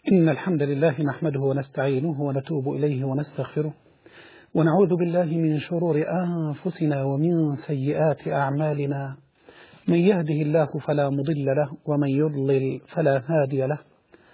إن الحمد لله نحمده ونستعينه ونتوب إليه ونستغفره ونعوذ بالله من شرور أنفسنا ومن سيئات أعمالنا. من يهده الله فلا مضل له ومن يضلل فلا هادي له.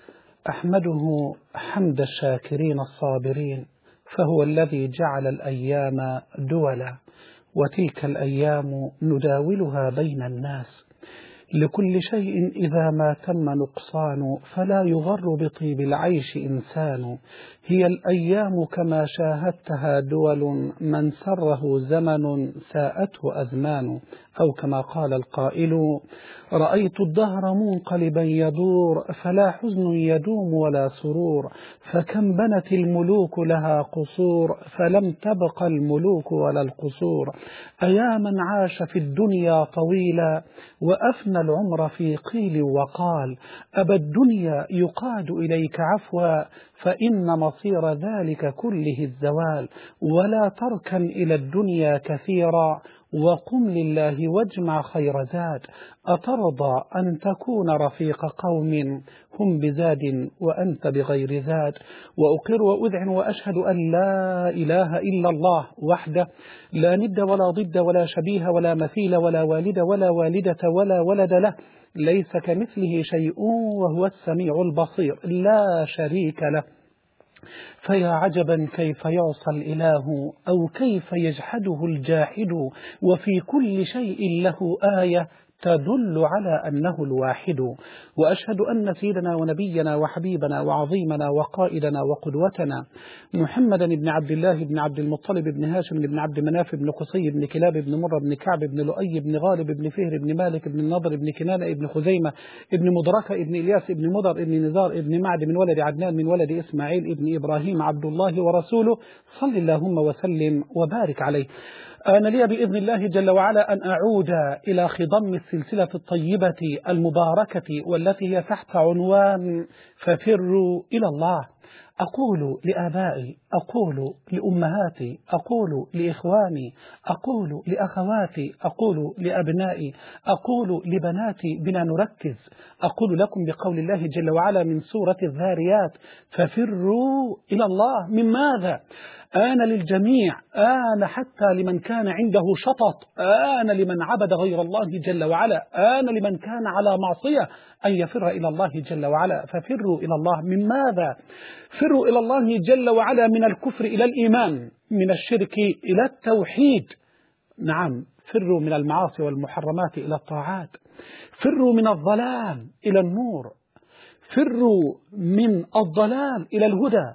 أحمده حمد الشاكرين الصابرين، فهو الذي جعل الأيام دولا وتلك الأيام نداولها بين الناس. لكل شيء إذا ما تم نقصان فلا يغر بطيب العيش إنسان. هي الأيام كما شاهدتها دول، من سره زمن ساءته أزمان. أو كما قال القائل: رأيت الدهر منقلبا يدور، فلا حزن يدوم ولا سرور. فكم بنت الملوك لها قصور، فلم تبق الملوك ولا القصور. أيا من عاش في الدنيا طويلا، وأفنى العمر في قيل وقال. أبى الدنيا يقاد إليك عفوا، فإن مصير ذلك كله الزوال. ولا تركن إلى الدنيا كثيرا، وقم لله واجمع خير زاد. أترضى أن تكون رفيق قوم هم بزاد وأنت بغير زاد؟ وأقر وأذعن وأشهد أن لا إله إلا الله وحده، لا ند ولا ضد ولا شبيه ولا مثيل ولا والد ولا والدة ولا ولد له، ليس كمثله شيء وهو السميع البصير، لا شريك له. فيا عجبا كيف يعصى الإله، أو كيف يجحده الجاحد، وفي كل شيء له آية تدل على أنه الواحد. وأشهد أن سيدنا ونبينا وحبيبنا وعظيمنا وقائدنا وقدوتنا محمدا بن عبد الله بن عبد المطلب بن هاشم بن عبد مناف بن قصي بن كلاب بن مرة بن كعب بن لؤي بن غالب بن فهر بن مالك بن النضر بن كنانة بن خزيمة بن مدركة بن إلياس بن مضر بن نزار بن معد من ولد عدنان من ولد إسماعيل بن إبراهيم عبد الله ورسوله، صل اللهم وسلم وبارك عليه. أنا لي بإذن الله جل وعلا أن أعود إلى خضم السلسلة الطيبة المباركة، والتي هي تحت عنوان ففروا إلى الله. أقول لآبائي، أقول لأمهاتي، أقول لإخواني، أقول لأخواتي، أقول لأبنائي، أقول لبناتي، بنا نركز. أقول لكم بقول الله جل وعلا من سورة الذاريات: ففروا إلى الله. من ماذا؟ آن للجميع، آن حتى لمن كان عنده شطط، آن لمن عبد غير الله جل وعلا، آن لمن كان على معصية أن يفر إلى الله جل وعلا. ففروا إلى الله. من ماذا؟ فروا إلى الله جل وعلا من الكفر إلى الإيمان، من الشرك إلى التوحيد. نعم، فروا من المعاصي والمحرمات إلى الطاعات، فروا من الظلام إلى النور، فروا من الضلال إلى الهدى،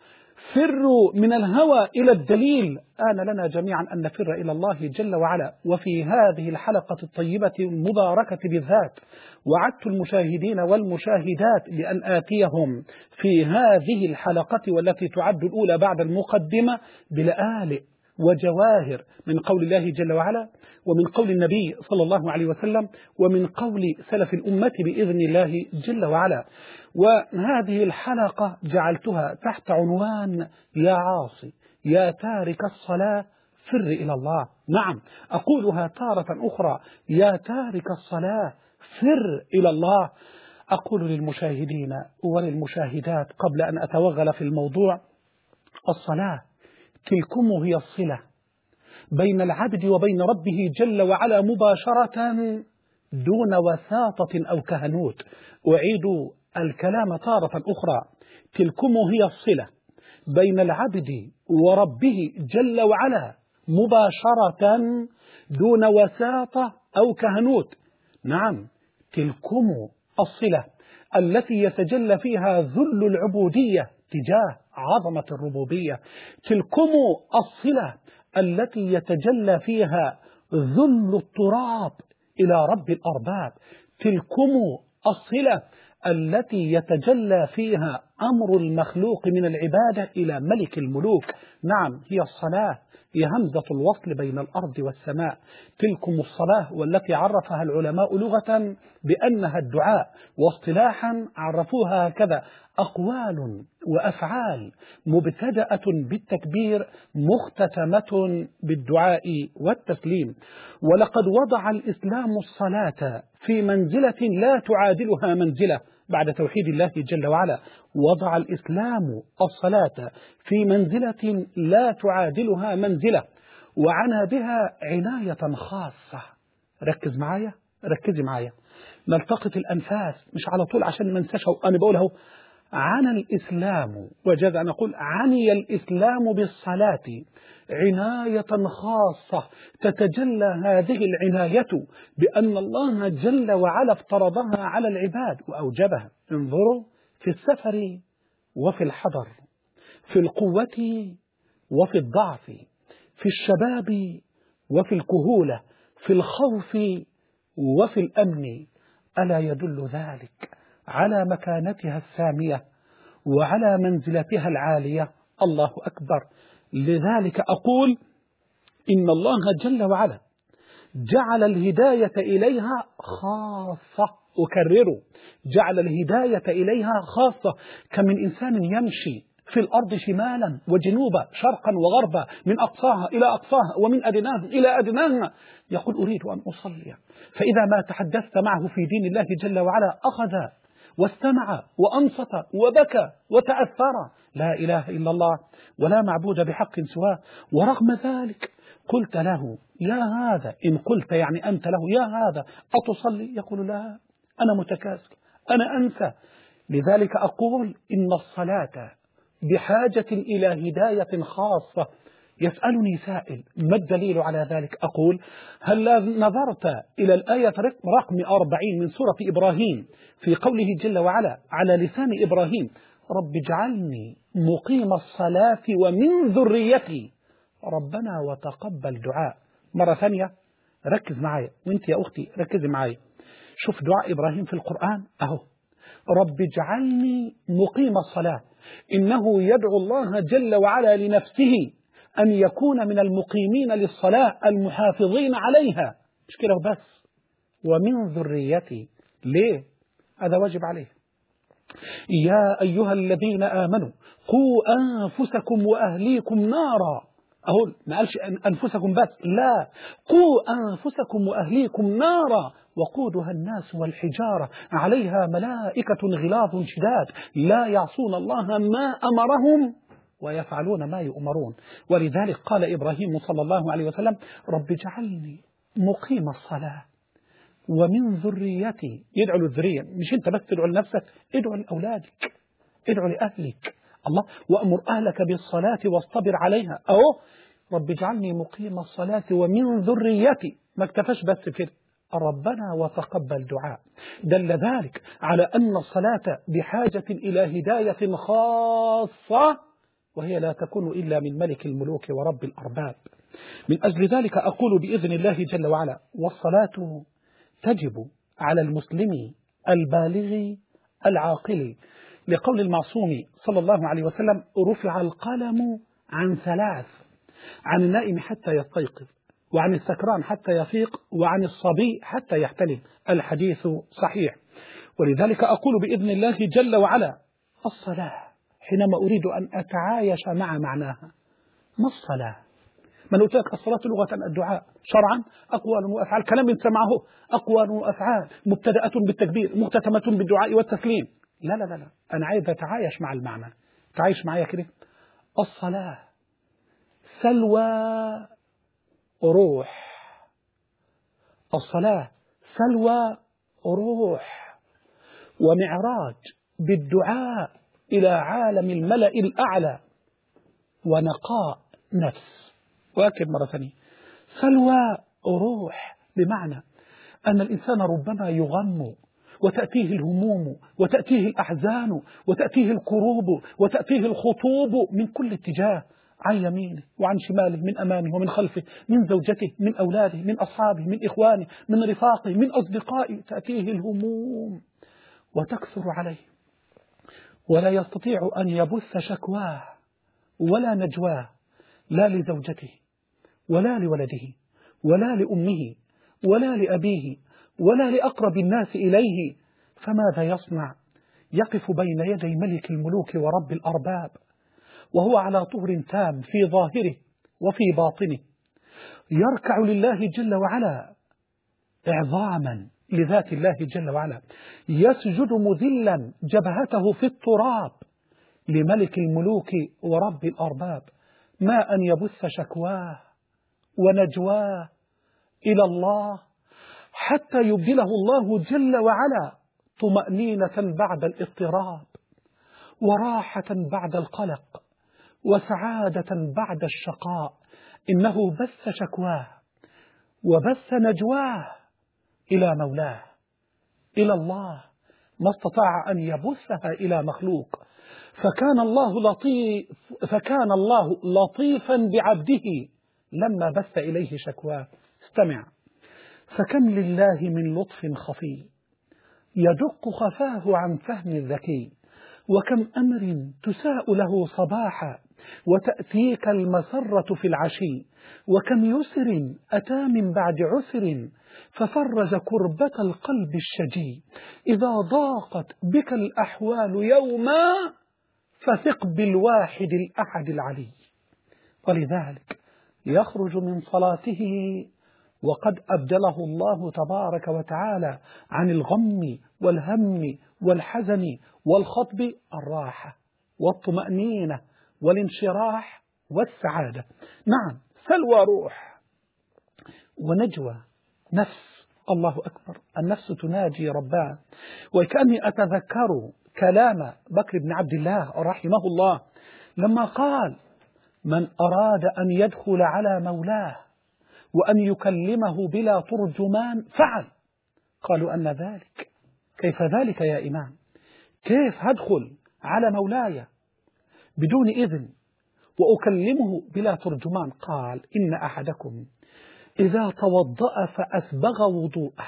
فروا من الهوى إلى الدليل. آن لنا جميعا أن نفر إلى الله جل وعلا. وفي هذه الحلقة الطيبة المباركة بالذات وعدت المشاهدين والمشاهدات بأن آتيهم في هذه الحلقة، والتي تعد الأولى بعد المقدمة، بلآلئ وجواهر من قول الله جل وعلا، ومن قول النبي صلى الله عليه وسلم، ومن قول سلف الأمة بإذن الله جل وعلا. وهذه الحلقة جعلتها تحت عنوان: يا عاصي، يا تارك الصلاة، فر إلى الله. نعم، أقولها تارة أخرى: يا تارك الصلاة، فر إلى الله. أقول للمشاهدين وللمشاهدات قبل أن أتوغل في الموضوع: الصلاة تلكم هي الصلة بين العبد وبين ربه جل وعلا مباشرة، دون وساطة أو كهنوت. أعيد الكلام تارة أخرى: تلكم هي الصلة بين العبد وربه جل وعلا مباشرة، دون وساطة أو كهنوت. نعم، تلكم الصلة التي يتجلى فيها ذل العبودية تجاه عظمة الربوبية، تلكم الصلة التي يتجلى فيها ذل التراب إلى رب الأرباب، تلكم الصلة التي يتجلى فيها أمر المخلوق من العبادة إلى ملك الملوك. نعم، هي الصلاة، هي همزة الوصل بين الأرض والسماء. تلكم الصلاة، والتي عرفها العلماء لغة بأنها الدعاء، واصطلاحا عرفوها هكذا: أقوال وأفعال مبتدأة بالتكبير مختتمة بالدعاء والتسليم. ولقد وضع الإسلام الصلاة في منزلة لا تعادلها منزلة بعد توحيد الله جل وعلا. وضع الإسلام الصلاة في منزلة لا تعادلها منزلة، وعنى بها عناية خاصة. ركز معايا، ركزي معايا، نلتقط الأنفاس مش على طول عشان ما انساش. أنا بقوله عن الإسلام، وجاز أن أقول عني الإسلام بالصلاة عناية خاصة. تتجلى هذه العناية بأن الله جل وعلا افترضها على العباد وأوجبها. انظروا في السفر وفي الحضر، في القوة وفي الضعف، في الشباب وفي الكهولة، في الخوف وفي الأمن. ألا يدل ذلك على مكانتها السامية وعلى منزلتها العالية؟ الله أكبر. لذلك أقول إن الله جل وعلا جعل الهداية إليها خاصة. أكرر، جعل الهداية إليها خاصة. كم من إنسان يمشي في الأرض شمالا وجنوبا، شرقا وغربا، من أقصاها إلى أقصاها ومن أدناها إلى أدناها، يقول أريد أن أصلي، فإذا ما تحدثت معه في دين الله جل وعلا أخذ واستمع وأنصت وبكى وتأثر. لا إله إلا الله ولا معبود بحق سواه. ورغم ذلك قلت له يا هذا، إن قلت يعني أنت له يا هذا أتصلي؟ يقول لا، أنا متكاسل، أنا أنسى. لذلك أقول إن الصلاة بحاجة إلى هداية خاصة. يسألني سائل ما الدليل على ذلك؟ أقول هل نظرت إلى الآية رقم 40 من سورة إبراهيم في قوله جل وعلا على لسان إبراهيم رب اجعلني مقيم الصلاة ومن ذريتي ربنا وتقبل دعاء. مرة ثانية ركز معايا، وانت يا أختي ركزي معايا. شوف دعاء إبراهيم في القرآن أهو، رب اجعلني مقيم الصلاة. إنه يدعو الله جل وعلا لنفسه أن يكون من المقيمين للصلاة المحافظين عليها، مش كده بس، ومن ذريتي. ليه؟ هذا واجب عليه. يا أيها الذين آمنوا قوا أنفسكم وأهليكم نارا. أقول ما قالش أنفسكم بس، لا، قوا أنفسكم وأهليكم نارا وقودها الناس والحجارة عليها ملائكة غلاظ شداد لا يعصون الله ما أمرهم ويفعلون ما يؤمرون. ولذلك قال إبراهيم صلى الله عليه وسلم رب اجعلني مقيم الصلاة ومن ذريتي. يدعو للذرية، مش أنت بس تدعو لنفسك، ادعو لأولادك، ادعو لأهلك. الله وأمر أهلك بالصلاة واصطبر عليها. أهو رب اجعلني مقيم الصلاة ومن ذريتي. ما اكتفاش بس كده، ربنا وتقبل دعاء. دل ذلك على أن الصلاة بحاجة إلى هداية خاصة، وهي لا تكون إلا من ملك الملوك ورب الأرباب. من أجل ذلك أقول بإذن الله جل وعلا والصلاة تجب على المسلم البالغ العاقل، لقول المعصوم صلى الله عليه وسلم رفع القلم عن ثلاث: عن النائم حتى يستيقظ، وعن السكران حتى يفيق، وعن الصبي حتى يحتلم. الحديث صحيح. ولذلك أقول بإذن الله جل وعلا الصلاة حينما أريد أن أتعايش مع معناها. ما الصلاة؟ من قلت لك الصلاة لغة الدعاء، شرعا أقوال وأفعال، كلام سمعه أقوال وأفعال مبتدأة بالتكبير مختتمة بالدعاء والتسليم. لا لا لا لا، أنا عايز أتعايش مع المعنى. تعايش معايا كده. الصلاة سلوى روح، الصلاة سلوى روح ومعراج بالدعاء إلى عالم الملأ الأعلى ونقاء نفس. وأكد مرة ثانية، سلوى روح بمعنى أن الإنسان ربما يغم وتأتيه الهموم وتأتيه الأحزان وتأتيه الكروب وتأتيه الخطوب من كل اتجاه، عن يمينه وعن شماله، من أمامه ومن خلفه، من زوجته، من أولاده، من أصحابه، من إخوانه، من رفاقه، من أصدقائه، تأتيه الهموم وتكثر عليه ولا يستطيع أن يبث شكواه ولا نجواه، لا لزوجته ولا لولده ولا لأمه ولا لأبيه ولا لأقرب الناس إليه. فماذا يصنع؟ يقف بين يدي ملك الملوك ورب الأرباب وهو على طهر تام في ظاهره وفي باطنه، يركع لله جل وعلا إعظاما لذات الله جل وعلا، يسجد مذلا جبهته في التراب لملك الملوك ورب الأرباب، ما أن يبث شكواه ونجواه إلى الله حتى يبدله الله جل وعلا طمأنينة بعد الاضطراب، وراحة بعد القلق، وسعادة بعد الشقاء. إنه بث شكواه وبث نجواه إلى مولاه، إلى الله، ما استطاع أن يبثها إلى مخلوق. فكان الله لطيفا بعبده لما بث إليه شكواه. استمع: فكم لله من لطف خفي يدق خفاه عن فهم الذكي، وكم أمر تساء له صباحا وتأتيك المسرة في العشي، وكم يسر أتى من بعد عسر ففرج كربة القلب الشجي. إذا ضاقت بك الأحوال يوما فثق بالواحد الأحد العلي. ولذلك يخرج من صلاته وقد أبدله الله تبارك وتعالى عن الغم والهم والحزن والخطب الراحة والطمأنينة والانشراح والسعادة. نعم، سلوى روح ونجوى نفس. الله أكبر، النفس تناجي ربها. وكأني أتذكر كلام بكر بن عبد الله رحمه الله لما قال: من أراد أن يدخل على مولاه وأن يكلمه بلا ترجمان فعل. قالوا: أن ذلك؟ كيف ذلك يا إمام؟ كيف هدخل على مولاي بدون إذن وأكلمه بلا ترجمان؟ قال: إن أحدكم إذا توضأ فأسبغ وضوءه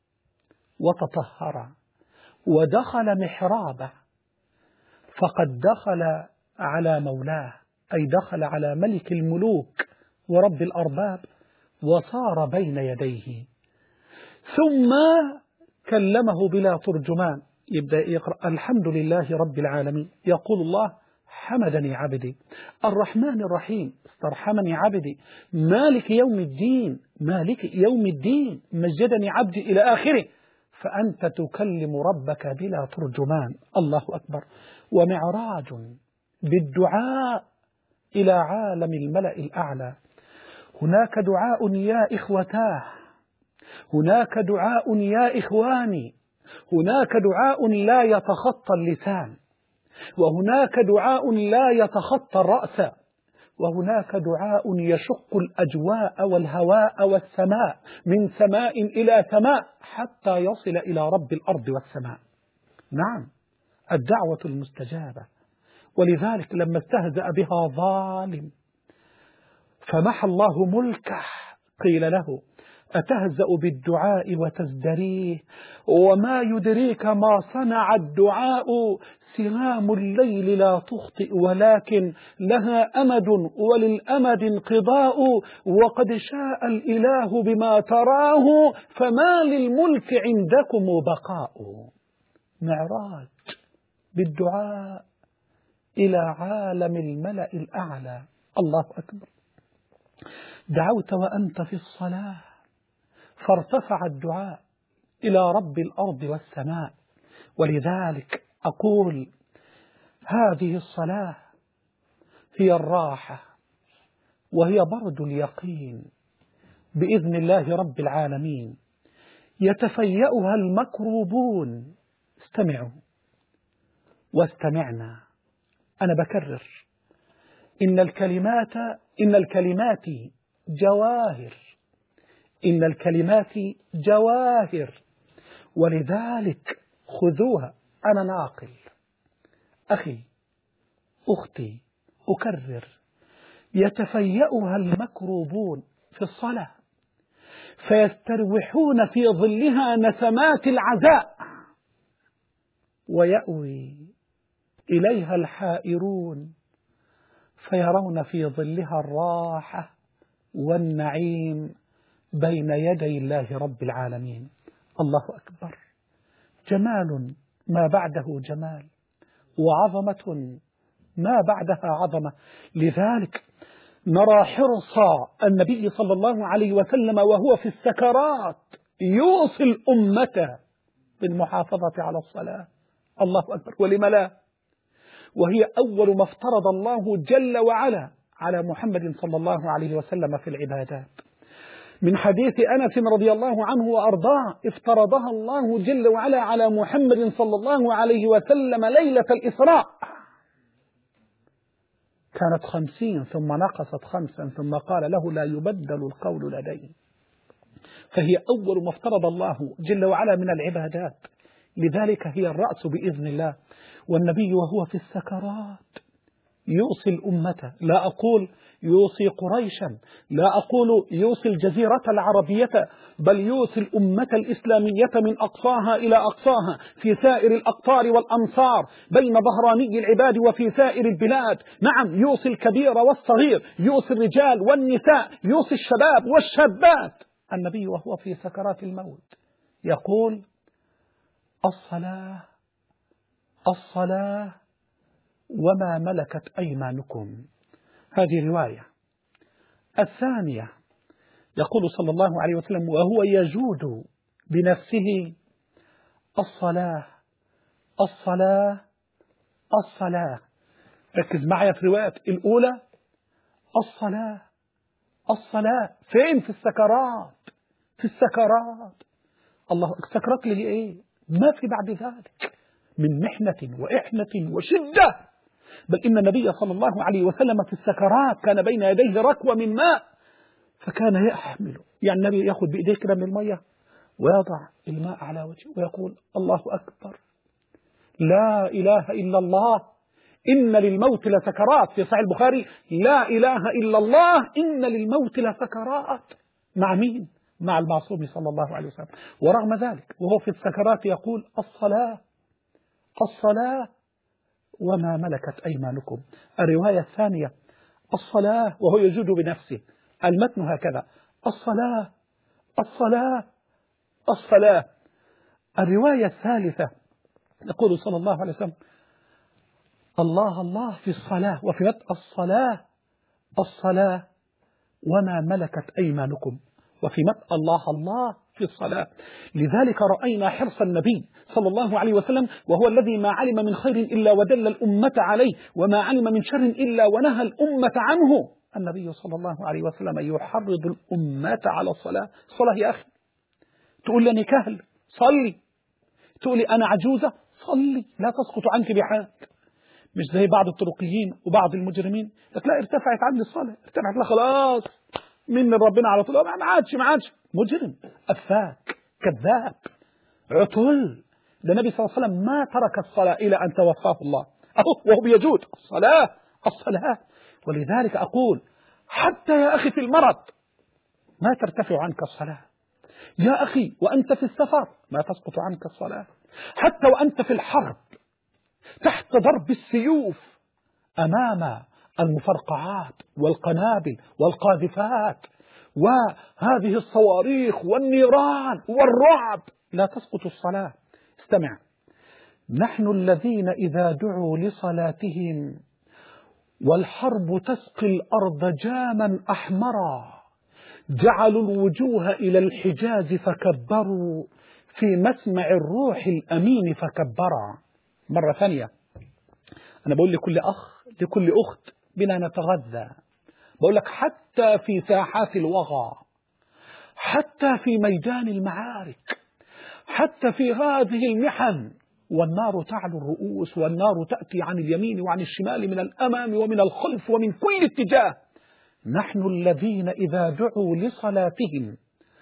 وتطهر ودخل محرابه فقد دخل على مولاه، أي دخل على ملك الملوك ورب الأرباب، وصار بين يديه، ثم كلمه بلا ترجمان. يبدأ يقرأ: الحمد لله رب العالمين. يقول الله: حمدني عبدي. الرحمن الرحيم: استرحمني عبدي. مالك يوم الدين، مالك يوم الدين، مجدني عبدي، إلى آخره. فأنت تكلم ربك بلا ترجمان. الله أكبر. ومعراج بالدعاء إلى عالم الملأ الأعلى. هناك دعاء يا إخوتاه، هناك دعاء يا إخواني، هناك دعاء لا يتخطى اللسان، وهناك دعاء لا يتخطى الرأس، وهناك دعاء يشق الأجواء والهواء والسماء، من سماء إلى سماء حتى يصل إلى رب الأرض والسماء. نعم، الدعوة المستجابة. ولذلك لما استهزأ بها ظالم فمحى الله ملكه قيل له: أتهزأ بالدعاء وتزدريه؟ وما يدريك ما صنع الدعاء؟ سهام الليل لا تخطئ ولكن لها أمد وللأمد انقضاء، وقد شاء الإله بما تراه فما للملك عندكم بقاء. معراج بالدعاء إلى عالم الملأ الأعلى. الله أكبر. دعوت وأنت في الصلاة فارتفع الدعاء إلى رب الأرض والسماء. ولذلك أقول: هذه الصلاة هي الراحة وهي برد اليقين بإذن الله رب العالمين، يتفيأها المكروبون. استمعوا واستمعنا. أنا بكرر: إن الكلمات جواهر، إن الكلمات جواهر، ولذلك خذوها. أنا ناقل، أخي أختي، أكرر: يتفيأها المكروبون في الصلاة فيستروحون في ظلها نسمات العزاء، ويأوي إليها الحائرون فيرون في ظلها الراحة والنعيم بين يدي الله رب العالمين. الله أكبر. جمال ما بعده جمال، وعظمة ما بعدها عظمة. لذلك نرى حرص النبي صلى الله عليه وسلم وهو في السكرات يوصي الأمة بالمحافظة على الصلاة. الله أكبر. ولم لا؟ وهي أول ما افترض الله جل وعلا على محمد صلى الله عليه وسلم في العبادات. من حديث أنس رضي الله عنه وأرضاه افترضها الله جل وعلا على محمد صلى الله عليه وسلم ليلة الإسراء، كانت 50 ثم نقصت 5 ثم قال له لا يبدل القول لدي. فهي أول ما افترض الله جل وعلا من العبادات، لذلك هي الرأس بإذن الله. والنبي وهو في السكرات يوصي الأمة، لا أقول يوصي قريشا، لا أقول يوصي الجزيرة العربية، بل يوصي الأمة الإسلامية من أقصاها إلى أقصاها في سائر الأقطار والأمصار بين ظهراني العباد وفي سائر البلاد. نعم، يوصي الكبير والصغير، يوصي الرجال والنساء، يوصي الشباب والشابات. النبي وهو في سكرات الموت يقول الصلاة الصلاة وما ملكت أيمانكم. هذه رواية. الثانية يقول صلى الله عليه وسلم وهو يجود بنفسه الصلاة الصلاة الصلاة. ركز معي في الروايات الأولى الصلاة الصلاة. فين؟ في السكرات، في السكرات. الله، السكرات اللي هي إيه؟ ما في بعد ذلك من محنة وإحنة وشدة. بل إن النبي صلى الله عليه وسلم في السكرات كان بين يديه ركوة من ماء، فكان يحمل، يعني النبي يأخذ بإيديه كده من المية ويضع الماء على وجهه ويقول الله أكبر، لا إله إلا الله، إن للموت لسكرات. في صحيح البخاري لا إله إلا الله إن للموت لسكرات. مع مين؟ مع المعصوم صلى الله عليه وسلم. ورغم ذلك وهو في السكرات يقول الصلاة الصلاة وما ملكت أيمانكم. الرواية الثانية الصلاة وهو يجود بنفسه. المتن هكذا الصلاة الصلاة الصلاة. الرواية الثالثة يقول صلى الله عليه وسلم الله الله في الصلاة، وفي متن الصلاة الصلاة وما ملكت أيمانكم، وفي متن الله الله في الصلاة. لذلك رأينا حرص النبي صلى الله عليه وسلم، وهو الذي ما علم من خير إلا ودل الأمة عليه، وما علم من شر إلا ونهى الأمة عنه. النبي صلى الله عليه وسلم يحرض الأمة على الصلاة. الصلاة يا أخي، تقول لي أنا كهل صلي، تقول لي أنا عجوزة صلي، لا تسقط عنك بحال. مش زي بعض الطرقيين وبعض المجرمين تلاقي ارتفعت عني الصلاة، ارتفعت لا خلاص من ربنا على طول، ما عادش مجرم، أفاك، كذاب، عطل. ده النبي صلى الله عليه وسلم ما ترك الصلاة إلى أن توفاه الله وهو بيجود الصلاة الصلاة. ولذلك أقول حتى يا أخي في المرض ما ترتفع عنك الصلاة، يا أخي وأنت في السفر ما تسقط عنك الصلاة، حتى وأنت في الحرب تحت ضرب السيوف أمام المفرقعات والقنابل والقاذفات وهذه الصواريخ والنيران والرعب لا تسقط الصلاة. استمع، نحن الذين إذا دعوا لصلاتهم والحرب تسقي الأرض جاما أحمرا جعلوا الوجوه إلى الحجاز فكبروا في مسمع الروح الأمين فكبرا. مرة ثانية أنا بقول لكل أخ لكل أخت بنا نتغذى، بقول لك حتى في ساحات الوغى، حتى في ميدان المعارك، حتى في هذه المحن والنار تعلو الرؤوس والنار تأتي عن اليمين وعن الشمال من الأمام ومن الخلف ومن كل اتجاه، نحن الذين إذا دعوا لصلاتهم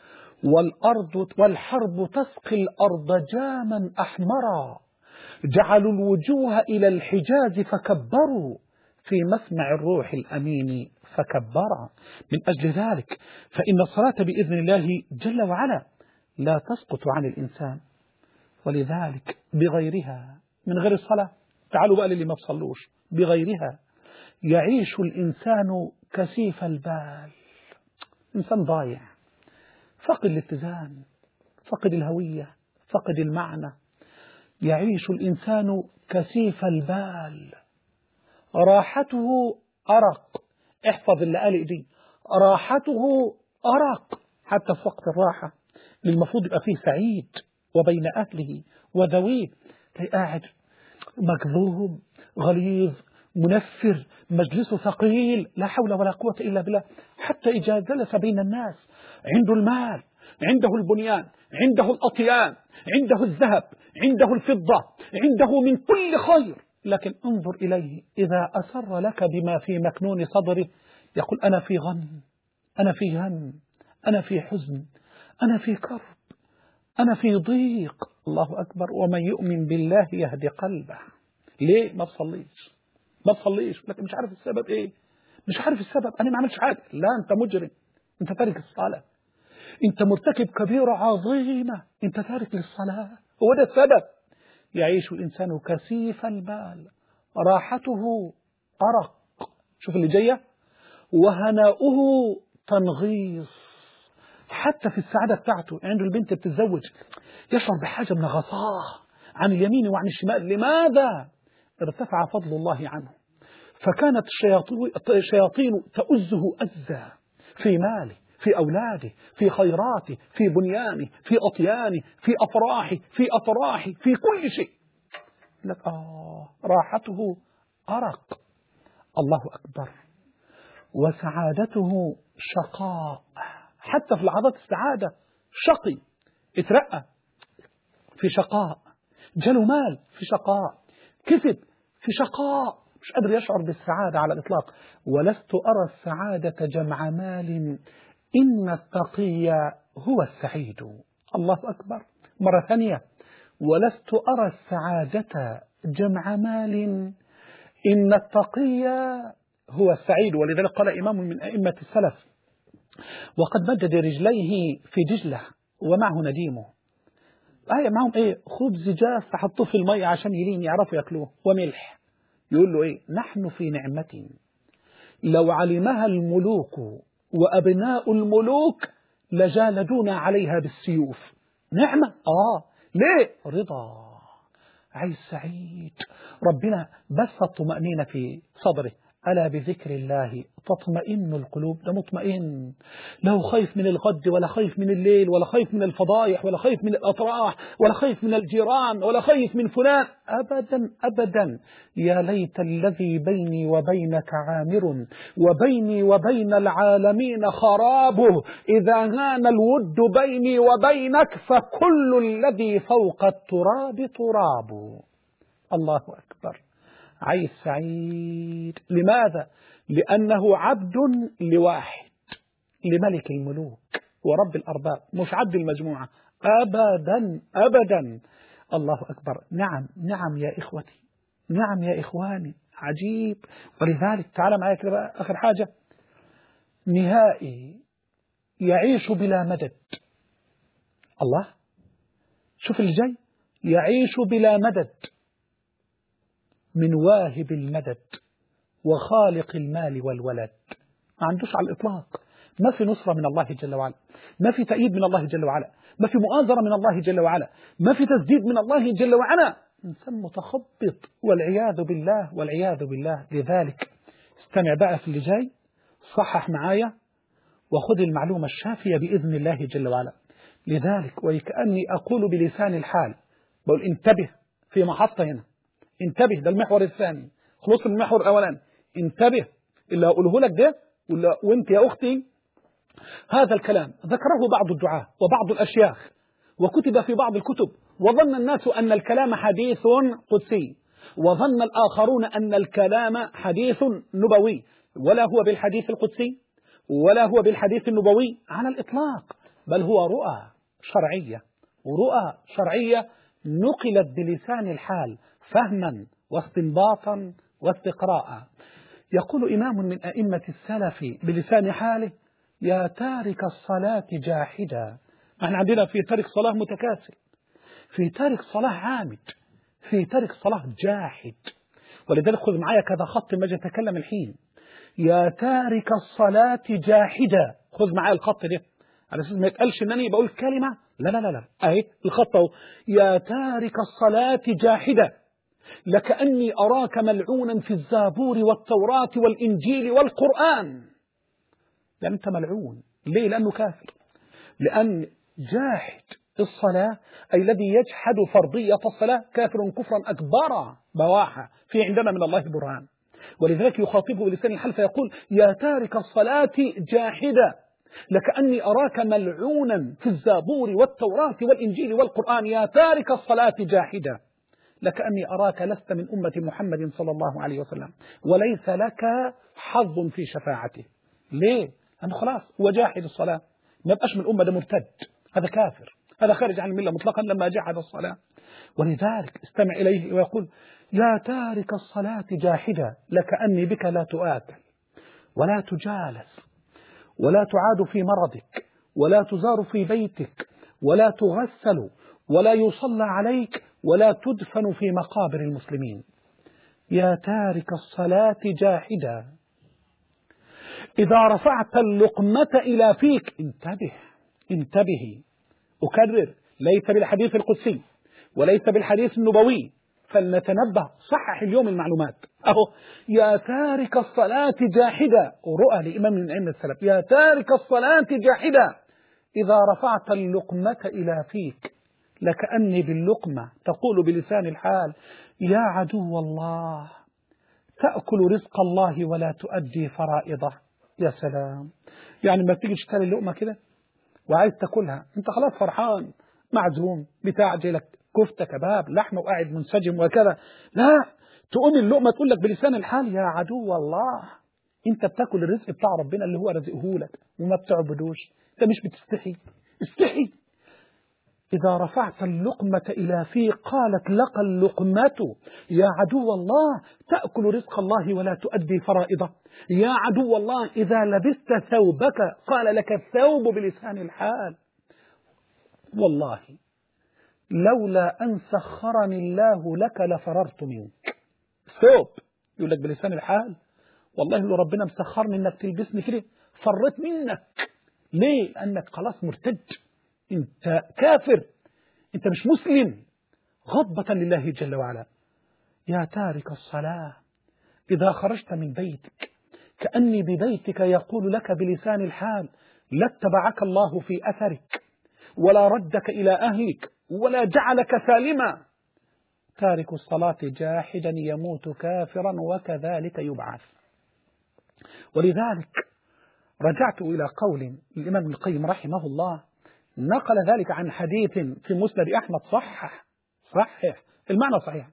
والحرب تسقي الأرض جاما أحمرا جعلوا الوجوه إلى الحجاز فكبروا في مسمع الروح الأمين فكبرا. من أجل ذلك فإن الصلاة بإذن الله جل وعلا لا تسقط عن الإنسان، ولذلك بغيرها، من غير الصلاة، تعالوا بقى للي ما تصلوش، بغيرها يعيش الإنسان كثيف البال، إنسان ضايع، فقد الاتزان، فقد الهوية، فقد المعنى. يعيش الإنسان كثيف البال، راحته أرق. احفظ اللي قال دي، راحته أرق. حتى في وقت الراحة المفروض يبقى فيه سعيد وبين أهله وذويه، قاعد مكذوب غليظ منفر، مجلسه ثقيل، لا حول ولا قوة إلا بالله. حتى إذا جلس بين الناس عنده المال، عنده البنيان، عنده الأطيان، عنده الذهب، عنده الفضة، عنده من كل خير، لكن انظر إليه إذا أسر لك بما في مكنون صدره يقول أنا في غم، أنا في هم، أنا في حزن، أنا في كرب، أنا في ضيق. الله أكبر. ومن يؤمن بالله يهدي قلبه. ليه ما تصليش؟ ما تصليش لكن مش عارف السبب إيه، مش عارف السبب، أنا ما عملتش حاجة. لا، أنت مجرم، أنت تارك الصلاة، أنت مرتكب كبيرة عظيمة، أنت تارك للصلاة، هو ده السبب. يعيش الإنسان كثيف البال، راحته أرق، شوف اللي جاية، وهناؤه تنغيص. حتى في السعادة بتاعته عنده البنت بتتزوج يشعر بحاجة من غصاه عن اليمين وعن الشمال. لماذا؟ ارتفع فضل الله عنه، فكانت الشياطين تؤزه أزا في ماله، في أولاده، في خيراته، في بنيانه، في أطيانه، في أفراحه، في أفراحه، في كل شيء. لك راحته أرق. الله أكبر. وسعادته شقاء، حتى في لحظات السعادة شقي، اترقى في شقاء، جاله مال في شقاء، كسب في شقاء، مش قادر يشعر بالسعادة على الإطلاق. ولست أرى السعادة جمع مال، إن التقي هو السعيد. الله أكبر. مرة ثانية، ولست أرى السعادة جمع مال، إن التقي هو السعيد. ولذلك قال إمام من أئمة السلف وقد مدد رجليه في دجلة ومعه نديمه، معهم خبز جاف فحطوه في المية عشان يلين يعرفوا يأكلوه، وملح. يقول له نحن في نعمة لو علمها الملوك وأبناء الملوك لجالدونا عليها بالسيوف. نعمة ليه؟ رضا، عايز سعيد. ربنا بس الطمأنينة في صدره. ألا بذكر الله تطمئن القلوب. ده مطمئن، لا خايف من الغد ولا خايف من الليل ولا خايف من الفضائح ولا خايف من الأطراح ولا خايف من الجيران ولا خايف من فلان، أبدا أبدا. يا ليت الذي بيني وبينك عامر وبيني وبين العالمين خرابه، إذا هان الود بيني وبينك فكل الذي فوق التراب تراب. الله أكبر. عايز سعيد. لماذا؟ لأنه عبد لواحد، لملك الملوك ورب الأرباب، مش عبد المجموعة أبدا أبدا. الله أكبر. نعم نعم يا إخوتي، نعم يا إخواني، عجيب. ولذلك تعال معايا كده بقى آخر حاجة، نهائي يعيش بلا مدد. الله، شوف اللي جاي، يعيش بلا مدد من واهب المدد وخالق المال والولد. ما عندوش على الإطلاق، ما في نصرة من الله جل وعلا، ما في تأييد من الله جل وعلا، ما في مؤازرة من الله جل وعلا، ما في تسديد من الله جل وعلا. إنسان متخبط والعياذ بالله والعياذ بالله. لذلك استمع بقى في اللي جاي، صحح معايا وخذ المعلومة الشافية بإذن الله جل وعلا. لذلك وكأني أقول بلسان الحال، بقول انتبه في محطة هنا، انتبه، ده المحور الثاني، خلص من المحور الأولاني، انتبه. اللي أقوله لك ده وانت يا أختي، هذا الكلام ذكره بعض الدعاة وبعض الأشياخ وكتب في بعض الكتب، وظن الناس أن الكلام حديث قدسي، وظن الآخرون أن الكلام حديث نبوي، ولا هو بالحديث القدسي ولا هو بالحديث النبوي على الإطلاق، بل هو رؤى شرعية، ورؤى شرعية نقلت بلسان الحال فهما واستنباطا واستقراء. يقول إمام من أئمة السلف بلسان حاله: يا تارك الصلاة جاحدا. احنا عندنا في تارك صلاة متكاسل، في تارك صلاة عامد، في تارك صلاة جاحد. ولذلك خذ معايا كذا خط ما أتكلم الحين. يا تارك الصلاة جاحدا، خذ معايا الخط ده على أساس ما يتقالش إنني بقول كلمة، لا لا لا لا، أهي الخط أهو. يا تارك الصلاة جاحدا، لكأني أراك ملعونا في الزبور والتوراة والإنجيل والقرآن. لأن أنت ملعون. ليه؟ لأنه كافر. لأن جاحد الصلاة أي الذي يجحد فرضية الصلاة كافر كفرا أكبر بواحة في عندنا من الله برهان. ولذلك يخاطبه بلسان الحال فيقول يا تارك الصلاة جاحدا لكأني أراك ملعونا في الزبور والتوراة والإنجيل والقرآن، يا تارك الصلاة جاحدا لكأني أراك لست من أمة محمد صلى الله عليه وسلم وليس لك حظ في شفاعته. ليه؟ لأنه خلاص هو جاحد الصلاة، ما بقاش من أمة، ده مرتد، هذا كافر، هذا خارج عن الملة مطلقا لما جحد الصلاة. ولذلك استمع إليه ويقول يا تارك الصلاة جاحدا لكأني بك لا تؤكل ولا تجالس ولا تعاد في مرضك ولا تزار في بيتك ولا تغسل ولا يصلى عليك ولا تدفن في مقابر المسلمين. يا تارك الصلاة جاحدا إذا رفعت اللقمة إلى فيك، انتبهي، أكرر، ليس بالحديث القدسي وليس بالحديث النبوي، فلنتنبه، صحح اليوم المعلومات أهو. يا تارك الصلاة جاحدا، رؤى لإمام من أئمة السلف، يا تارك الصلاة جاحدا إذا رفعت اللقمة إلى فيك لكأني باللقمة تقول بلسان الحال يا عدو الله تأكل رزق الله ولا تؤدي فرائضه. يا سلام، يعني ما تيجي تشتري اللقمة كده وعايز تاكلها، انت خلاص فرحان معزوم بتاع جيلك كفتة كباب لحمة وقاعد منسجم وكذا، لا تقوم اللقمة تقول لك بلسان الحال يا عدو الله انت بتاكل الرزق بتاع ربنا اللي هو رزقه لك وما بتعبدوش، انت مش بتستحي؟ استحي. إذا رفعت اللقمة إلى فيك قالت لك اللقمة يا عدو الله تأكل رزق الله ولا تؤدي فرائضه. يا عدو الله إذا لبست ثوبك قال لك الثوب بلسان الحال والله لولا أن سخرني الله لك لفررت منك. ثوب يقول لك بلسان الحال والله لو ربنا مسخرني انك تلبسني كده فرت منك. ليه؟ لأنك خلاص مرتد، انت كافر، انت مش مسلم، غضبة لله جل وعلا. يا تارك الصلاة إذا خرجت من بيتك كأني ببيتك يقول لك بلسان الحال لاتبعك الله في أثرك ولا ردك إلى أهلك ولا جعلك سالما. تارك الصلاة جاحدا يموت كافرا وكذلك يبعث. ولذلك رجعت إلى قول الإمام ابن القيم رحمه الله، نقل ذلك عن حديث في مسند أحمد صحح المعنى صحيح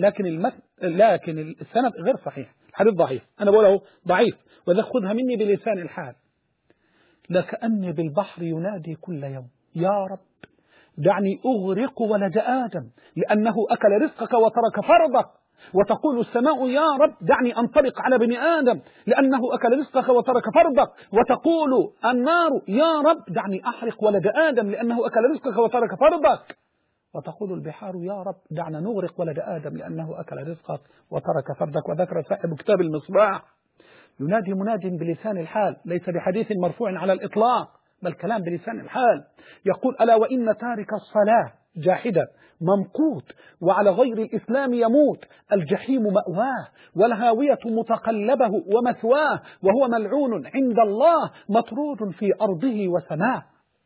لكن السند غير صحيح، الحديث ضعيف، أنا بقوله ضعيف وذا خذها مني بلسان الحال. لكأني بالبحر ينادي كل يوم يا رب دعني أغرق ولد آدم لأنه أكل رزقك وترك فرضك، وتقول السماء يا رب دعني أنطلق على بني آدم لأنه أكل رزقك وترك فرضك، وتقول النار يا رب دعني أحرق ولد آدم لأنه أكل رزقك وترك فرضك، وتقول البحار يا رب دعنا نغرق ولد آدم لأنه أكل رزقك وترك فرضك. وذكر صاحب كتاب المصباح ينادي مناد بلسان الحال، ليس بحديث مرفوع على الإطلاق بل كلام بلسان الحال، يقول ألا وإن تارك الصلاة جاحدا ممقوت وعلى غير الإسلام يموت، الجحيم مأواه والهاوية متقلبه ومثواه وهو ملعون عند الله مطرود في أرضه وسماه.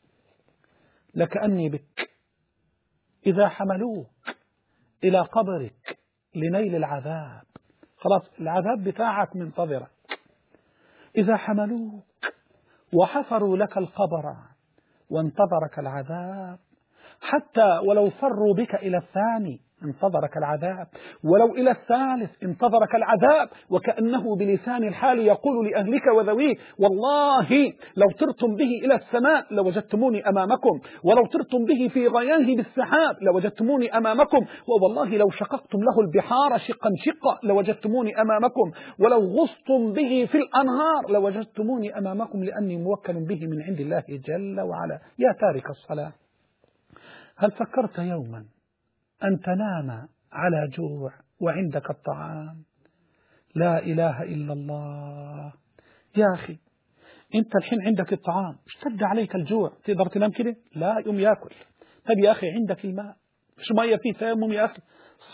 لكأني بك إذا حملوك إلى قبرك لنيل العذاب، خلاص العذاب بتاعك منتظرك، إذا حملوك وحفروا لك القبر وانتظرك العذاب، حتى ولو فروا بك إلى الثاني انتظرك العذاب، ولو إلى الثالث انتظرك العذاب، وكأنه بلسان الحال يقول لأهلك وذويك والله لو طرتم به إلى السماء لوجدتموني أمامكم، ولو طرتم به في غياه بالسحاب لوجدتموني أمامكم، والله لو شققتم له البحار شقا شقا لوجدتموني أمامكم، ولو غصتم به في الأنهار لوجدتموني أمامكم لأني موكل به من عند الله جل وعلا. يا تارك الصلاة هل فكرت يوما أن تنام على جوع وعندك الطعام؟ لا إله إلا الله. يا أخي أنت الحين عندك الطعام اشتد عليك الجوع تقدر تنام كده؟ لا، يوم يأكل. طيب يا أخي عندك الماء مش مية فيه تيمم يا أخي،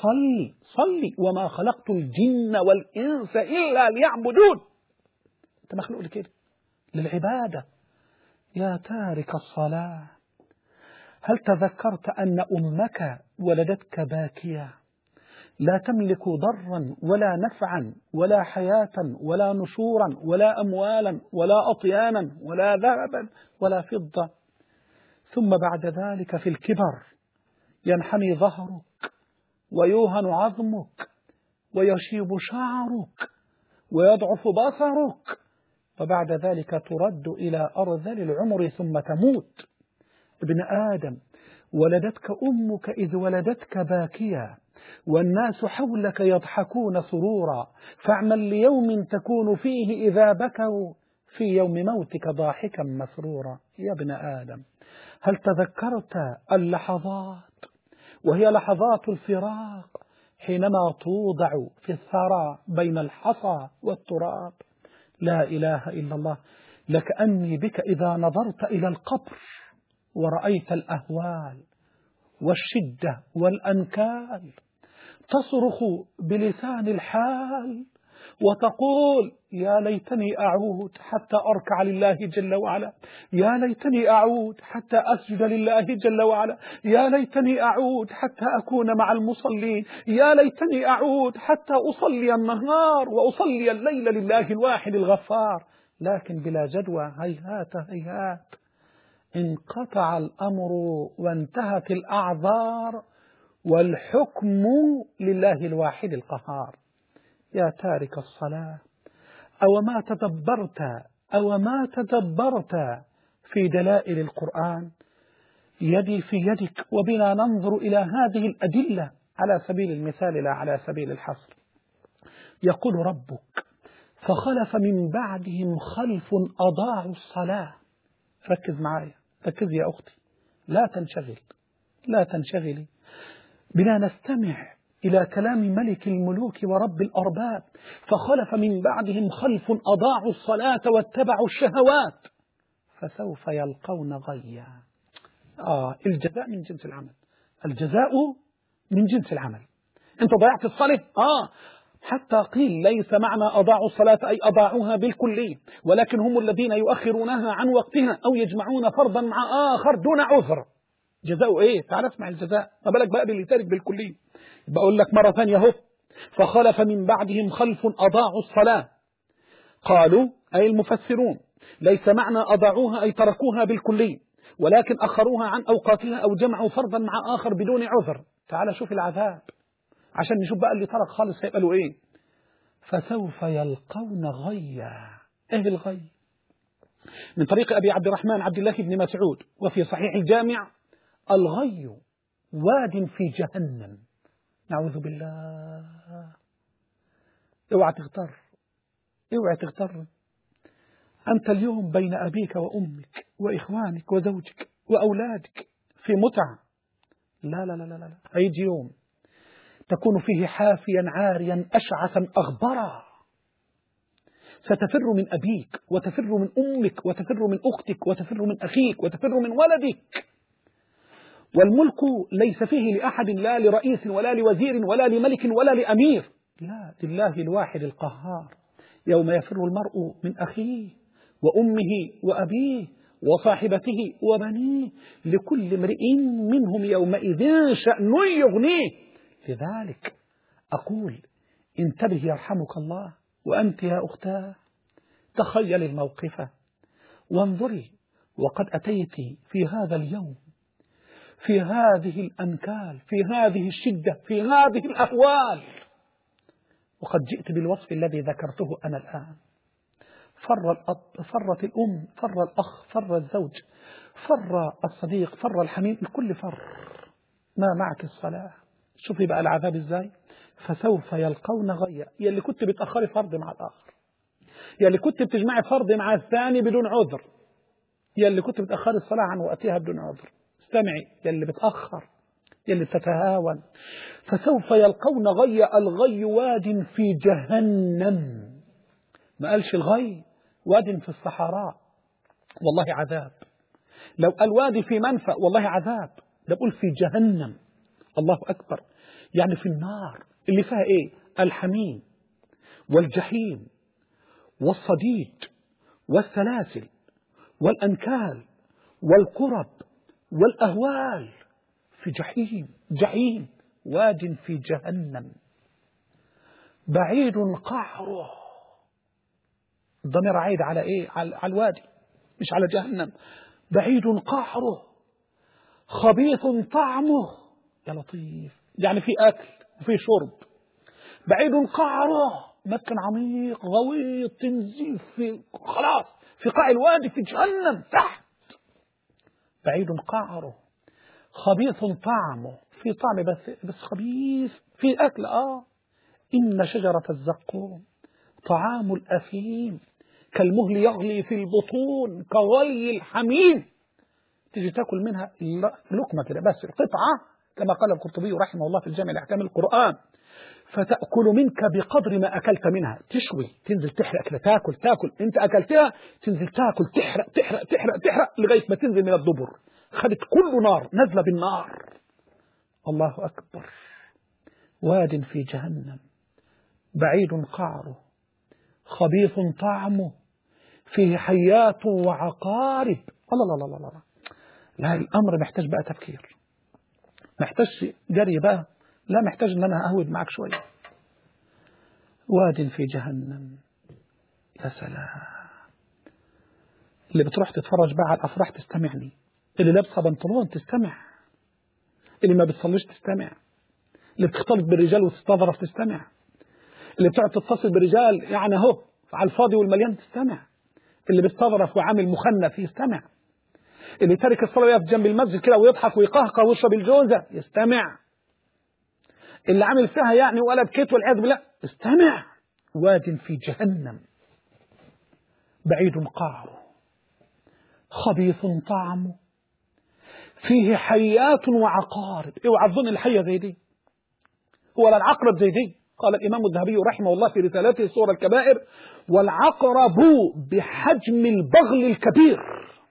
صلي وما خلقت الجن والإنس إلا ليعبدون، أنت مخلوق لكده للعبادة. يا تارك الصلاة هل تذكرت أن أمك ولدتك باكية لا تملك ضرا ولا نفعا ولا حياة ولا نشورا ولا أموالا ولا أطيانا ولا ذهبا ولا فضة، ثم بعد ذلك في الكبر ينحني ظهرك ويوهن عظمك ويشيب شعرك ويضعف بصرك، وبعد ذلك ترد إلى أرذل العمر ثم تموت. ابن آدم، ولدتك أمك إذ ولدتك باكيا والناس حولك يضحكون سرورا، فاعمل ليوم تكون فيه إذا بكوا في يوم موتك ضاحكا مسرورا. يا ابن آدم، هل تذكرت اللحظات وهي لحظات الفراق حينما توضع في الثرى بين الحصى والتراب؟ لا إله إلا الله، لكأني بك إذا نظرت إلى القبر ورأيت الأهوال والشدة والأنكال تصرخ بلسان الحال وتقول يا ليتني أعود حتى أركع لله جل وعلا، يا ليتني أعود حتى أسجد لله جل وعلا، يا ليتني أعود حتى أكون مع المصلين، يا ليتني أعود حتى أصلي النهار وأصلي الليل لله الواحد الغفار. لكن بلا جدوى، هيهات هيهات، انقطع الأمر وانتهت الأعذار والحكم لله الواحد القهار. يا تارك الصلاة، أو ما تدبرت في دلائل القرآن؟ يدي في يدك وبنا ننظر إلى هذه الأدلة على سبيل المثال لا على سبيل الحصر. يقول ربك فخلف من بعدهم خلف أضاعوا الصلاة. ركز معايا، ركز يا أختي، لا تنشغلي، بنا نستمع إلى كلام ملك الملوك ورب الأرباب. فخلف من بعدهم خلف أضاعوا الصلاة واتبعوا الشهوات فسوف يلقون غيا. الجزاء من جنس العمل، الجزاء من جنس العمل. أنت ضيعت الصلاة، حتى قيل ليس معنى أضاعوا الصلاة أي أضاعوها بالكلية، ولكن هم الذين يؤخرونها عن وقتها أو يجمعون فرضا مع آخر دون عذر. جزاء إيه؟ تعال اسمع الجزاء، ما بالك بقى باللي تارك بالكلية. بقول لك مرة ثانية اهو، فخلف من بعدهم خلف أضاعوا الصلاة. قالوا أي المفسرون ليس معنى أضاعوها أي تركوها بالكلية، ولكن أخروها عن أوقاتها أو جمعوا فرضا مع آخر بدون عذر. تعال شوف العذاب عشان نشوف بقى اللي ترك خالص هيبقى له إيه. فسوف يلقون غيا. إيه الغي؟ من طريق أبي عبد الرحمن عبد الله بن مسعود وفي صحيح الجامع: الغي واد في جهنم. نعوذ بالله. اوعى تغتر. أنت اليوم بين أبيك وأمك وإخوانك وزوجك وأولادك في متعة. لا، هيجي يوم تكون فيه حافيا عاريا أشعثا أغبرا، ستفر من أبيك وتفر من أمك وتفر من أختك وتفر من أخيك وتفر من ولدك. والملك ليس فيه لأحد، لا لرئيس ولا لوزير ولا لملك ولا لأمير، لا، لله الواحد القهار. يوم يفر المرء من أخيه وأمه وأبيه وصاحبته وبنيه، لكل امرئ منهم يومئذ شأن يغنيه. لذلك أقول انتبه يرحمك الله. وأنت يا أختاه تخيل الموقف وانظري، وقد أتيت في هذا اليوم في هذه الأنكال، في هذه الشدة، في هذه الأهوال، وقد جئت بالوصف الذي ذكرته أنا الآن. فر الأب، فرت الأم، فر الأخ، فر الزوج، فر الصديق، فر الحميم، الكل فر، ما معك الصلاة. شوفي بقى العذاب إزاي. فسوف يلقون غيا. يلي كنت بتأخري فرض مع الآخر، يلي كنت بتجمعي فرض مع الثاني بدون عذر، يلي كنت بتأخري الصلاة عن وقتها بدون عذر، استمعي يلي بتأخر، يلي بتتهاون. فسوف يلقون غيا. الغي واد في جهنم، ما قالش الغي واد في الصحراء، والله عذاب. لو قال وادي في منفى والله عذاب، ده بقول في جهنم. الله أكبر. يعني في النار اللي فيها إيه؟ الحميم والجحيم والصديد والسلاسل والأنكال والقرب والأهوال في جحيم، جحيم واد في جهنم بعيد قعره. الضمير عايد على إيه؟ على الوادي مش على جهنم. بعيد قعره خبيث طعمه، يا لطيف، يعني في أكل وفي شرب. بعيد قعره مسكن عميق غويط تنزيف في خلاص في قاع الوادي في جهنم تحت. بعيد قعره خبيث طعمه، في طعم بس خبيث، في أكل إن شجرة الزقوم طعام الأثيم كالمهل يغلي في البطون كغلي الحميم. تيجي تاكل منها لقمة كده بس قطعة، كما قال القرطبي رحمه الله في الجامع لأحكام القرآن، فتأكل منك بقدر ما أكلت منها. تشوي تنزل تحرق كده، تاكل أنت أكلتها تنزل تاكل تحرق لغاية ما تنزل من الدبر، خدت كل نار نزل بالنار. الله أكبر. واد في جهنم بعيد قعره خبيث طعمه فيه حيات وعقارب. الله لا لا لا لا لا، الأمر محتاج بقى تفكير، محتاج جري بقى، لا محتاج أن أنا أهود معك شوية. واد في جهنم، يا سلام. اللي بتروح تتفرج بقى على الأفراح تستمعني، اللي لابسة بنطلون تستمع، اللي ما بتصليش تستمع، اللي بتختلط بالرجال وتستظرف تستمع، اللي بتقعد تتصل بالرجال يعني اهو على الفاضي والمليان تستمع، اللي بيستظرف وعامل مخنث يستمع، اللي تارك الصلاة يقف جنب المسجد كده ويضحك ويقهقه ويشرب الجوزة يستمع، اللي عامل فيها يعني ولا بكيت والعياذ بالله استمع. واد في جهنم بعيد قعره خبيث طعمه فيه حيات وعقارب. اوعى تظن الحية زي دي ولا العقرب زي دي. قال الإمام الذهبي رحمه الله في رسالته سور الكبائر: والعقرب بحجم البغل الكبير.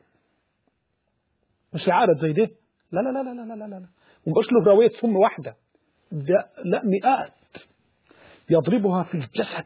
مش عارف زي دي، لا لا لا لا لا لا لا، ومبقاش له راوية سم واحدة، ده لا مئات يضربها في الجسد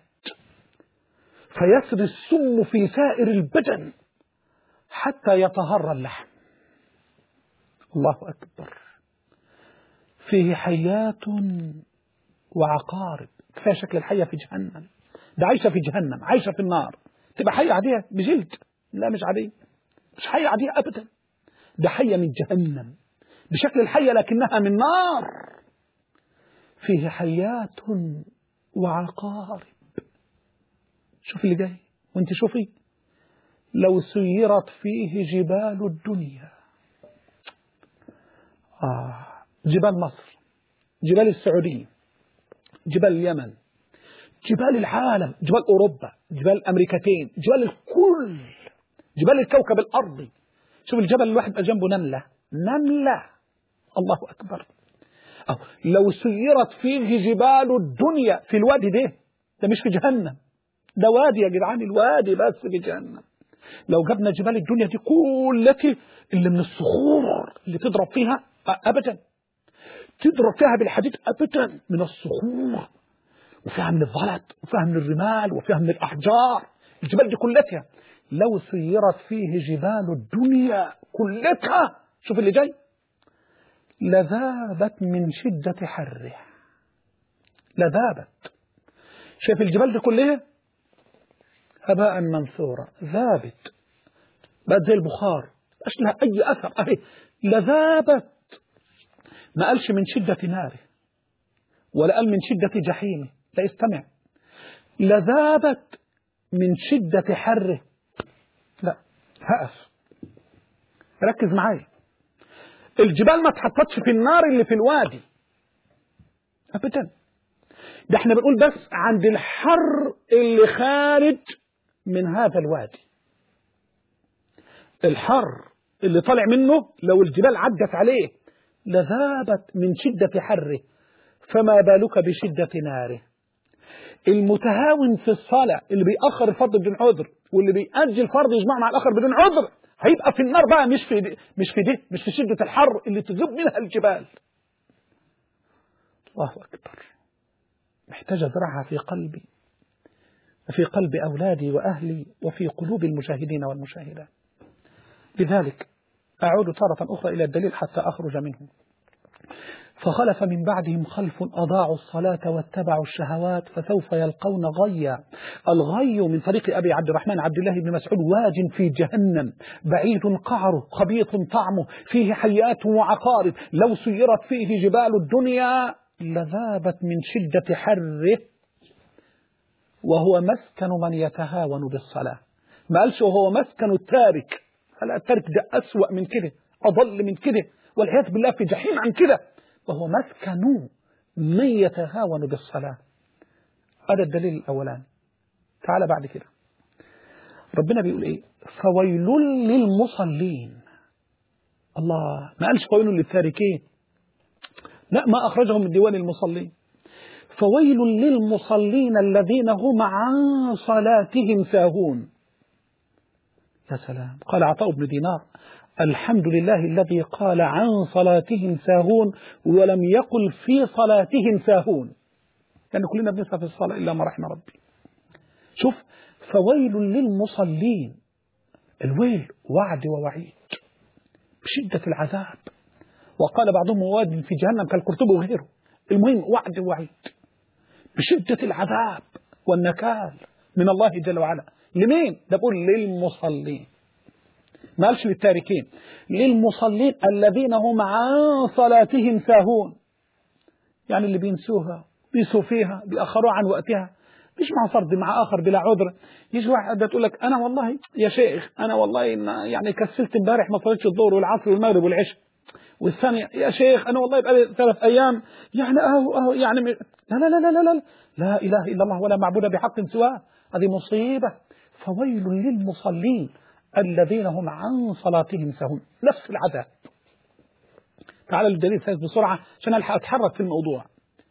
فيسري السم في سائر البدن حتى يتهرى اللحم. الله أكبر. فيه حيات وعقارب. كفاية شكل الحية في جهنم، ده عايشة في جهنم، عايشة في النار. تبقى حية عادية بجلد؟ لا مش عادية، مش حية عادية أبدا، ده حية من جهنم بشكل الحية لكنها من نار. فيه حيات وعقارب. شوف اللي جاي وانت شوفي: لو سيرت فيه جبال الدنيا، جبال مصر، جبال السعودية، جبال اليمن، جبال العالم، جبال أوروبا، جبال الأمريكتين، جبال الكل، جبال الكوكب الأرضي. شوف الجبل الواحد جنبه نملة، نملة. الله أكبر. لو سيرت فيه جبال الدنيا في الوادي ده مش في جهنم، ده وادي يا جدعان، الوادي بس في جهنم. لو جبنا جبال الدنيا دي كلها اللي من الصخور اللي تضرب فيها أبدا، تضرب فيها بالحديد أبدا، من الصخور وفيها من الزلط وفيها من الرمال وفيها من الأحجار، الجبال دي كلها لو سيرت فيه جبال الدنيا كلها، شوف اللي جاي: لذابت من شدة حره. لذابت. شايف الجبال دي كلها هباء منثورا، ذابت، بقت زي البخار، مش لها أي أثر. أهي لذابت، ما قالش من شدة ناره ولا قال من شدة جحيمه، لا استمع، لذابت من شدة حره. لا هقف، ركز معايا. الجبال ما تحطتش في النار اللي في الوادي أبدا، ده احنا بنقول بس عند الحر اللي خارج من هذا الوادي، الحر اللي طالع منه لو الجبال عدت عليه لذابت من شدة حره، فما بالك بشدة ناره. المتهاون في الصلاة اللي بيأخر الفرض بدون عذر واللي بيأجل فرض يجمع مع الآخر بدون عذر هيبقى في النار بقى، مش في شدة الحر اللي تذوب منها الجبال. الله أكبر. محتاج أزرعها في قلبي وفي قلب أولادي وأهلي وفي قلوب المشاهدين والمشاهدات. لذلك أعود تارة أخرى إلى الدليل حتى أخرج منه. فخلف من بعدهم خلف أضاعوا الصلاة واتبعوا الشهوات فسوف يلقون غيا. الغي من طريق أبي عبد الرحمن عبد الله بن مسعود واد في جهنم بعيد قعره خبيث طعمه فيه حيات وعقارب لو سيرت فيه جبال الدنيا لذابت من شدة حره، وهو مسكن من يتهاون بالصلاة. ما قالش وهو مسكن التارك، لا، التارك ده أسوأ من كده، أضل من كده، والعياذ بالله في جحيم عن كده. وهو مسكن من يتهاون بالصلاة. هذا الدليل الأولاني. تعال بعد كده ربنا بيقول إيه؟ فويل للمصلين. الله، ما قالش فويل للتاركين، لا، ما أخرجهم من ديوان المصلين. فويل للمصلين الذين هم عن صلاتهم ساهون. يا سلام. قال عطاء بن دينار الحمد لله الذي قال عن صلاتهم ساهون ولم يقل في صلاتهم ساهون، لأن كلنا بنسهى في الصلاة إلا ما رحم ربي. شوف، فويل للمصلين، الويل وعد ووعيد بشدة العذاب. وقال بعضهم واد في جهنم كالقرطبي وغيره. المهم وعد ووعيد بشدة العذاب والنكال من الله جل وعلا. لمين؟ ده بقول للمصلين، ما قالش للتاركين، للمصلين الذين هم عن صلاتهم ساهون، يعني اللي بينسوها بيسوا فيها بيأخروا عن وقتها، مش مع فرد مع آخر بلا عذر. يجي واحد تقول لك أنا والله يا شيخ أنا والله يعني كسلت امبارح ما صليتش الظهر والعصر والمغرب والعشاء، والثانية يا شيخ أنا والله بقى 3 أيام يعني أهو يعني لا لا لا لا لا لا لا إله إلا الله ولا معبود بحق سواه. هذه مصيبة. فويل للمصلين الذين هم عن صلاتهم ساهون، نفس العذاب. تعال للدليل الثالث بسرعة عشان ألحق أتحرك في الموضوع.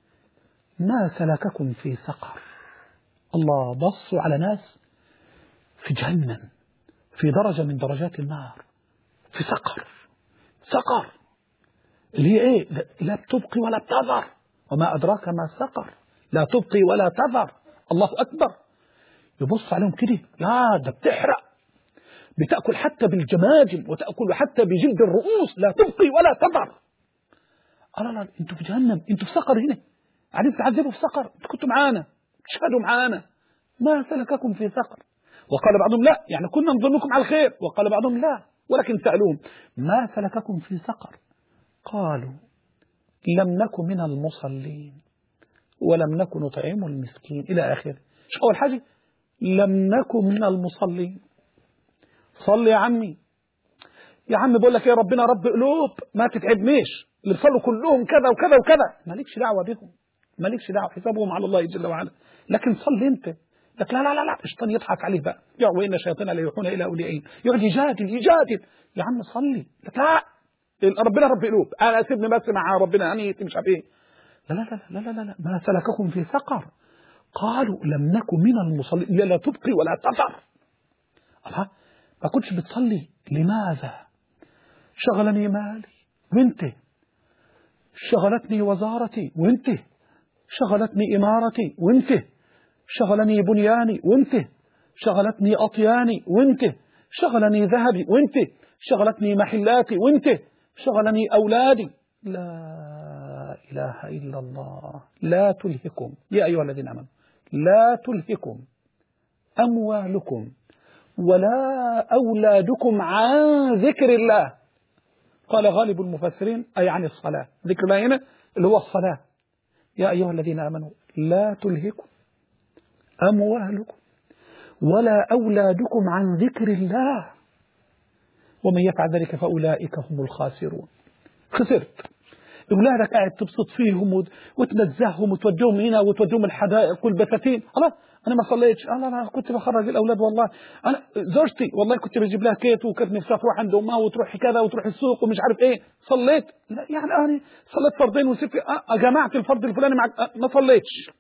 ما سلككم في سقر. الله، بصوا على ناس في جهنم في درجة من درجات النار، في سقر. سقر اللي هي إيه؟ لا بتبقي ولا بتذر. وما أدراك ما سقر، لا تبقي ولا تذر. الله أكبر. يبص عليهم كده، يا ده بتحرق، بتأكل حتى بالجماجم وتأكل حتى بجلد الرؤوس، لا تبقي ولا تذر. لا انتوا في جهنم، انتوا في سقر هنا، قاعدين تعذبوا في سقر، انتوا كنتوا معانا، تشهدوا معانا. ما سلككم في سقر؟ وقال بعضهم لا، يعني كنا نظنكم على الخير. وقال بعضهم لا، ولكن سألوهم ما سلككم في سقر؟ قالوا لم نكن من المصلين ولم نكن نطعم المسكين إلى آخره. شو أول حاجة؟ لم نكن من المصلين. صل يا عمي، يا عم بقول لك يا ربنا رب قلوب، ما تتعبنيش، اللي بيصلوا كلهم كذا وكذا وكذا، مالكش دعوة بهم، مالكش دعوة، حسابهم على الله جل وعلا. لكن صل انت. لك لا لا لا لا، الشيطان يضحك عليه بقى، يقعد وإن الشياطين لا يوحون إلى أوليائهم، يقعد يجادل. يا عم صلي. لك لا، ربنا رب قلوب، انا سيبني بس مع ربنا، انا مش عارف ايه. لا لا لا لا لا لا، ما سلككم في سقر؟ قالوا لم نكن من المصلين. لا تبقي ولا تذر. الله، ما كنتش بتصلي لماذا؟ شغلني مالي وانت، شغلتني وزارتي وانت، شغلتني إمارتي وانت، شغلني بنياني وانت، شغلتني أطياني وانت، شغلني ذهبي وانت، شغلتني محلاتي وانت، شغلني أولادي. لا إله إلا الله. لا تلهكم يا أيها الذين آمنوا، لا تلهكم أموالكم ولا أولادكم عن ذكر الله. قال غالب المفسرين أي عن الصلاة. ذكر الله هنا اللي هو الصلاة. يا أيها الذين آمنوا لا تلهكم أموالكم ولا أولادكم عن ذكر الله ومن يفعل ذلك فأولئك هم الخاسرون. خسرت. أولادك قاعد تبسط فيهم وتنزههم وتوديهم هنا وتوديهم الحدائق والبساتين. خلاص أنا ما صليتش. أنا كنت بخرج الأولاد والله. أنا زوجتي والله كنت بجيب لها كيت وكانت نفسها تروح عند أمها وتروح كذا وتروح السوق ومش عارف إيه. صليت؟ لا يعني أنا صليت فرضين وسبت جمعت الفرض الفلاني مع ما صليتش.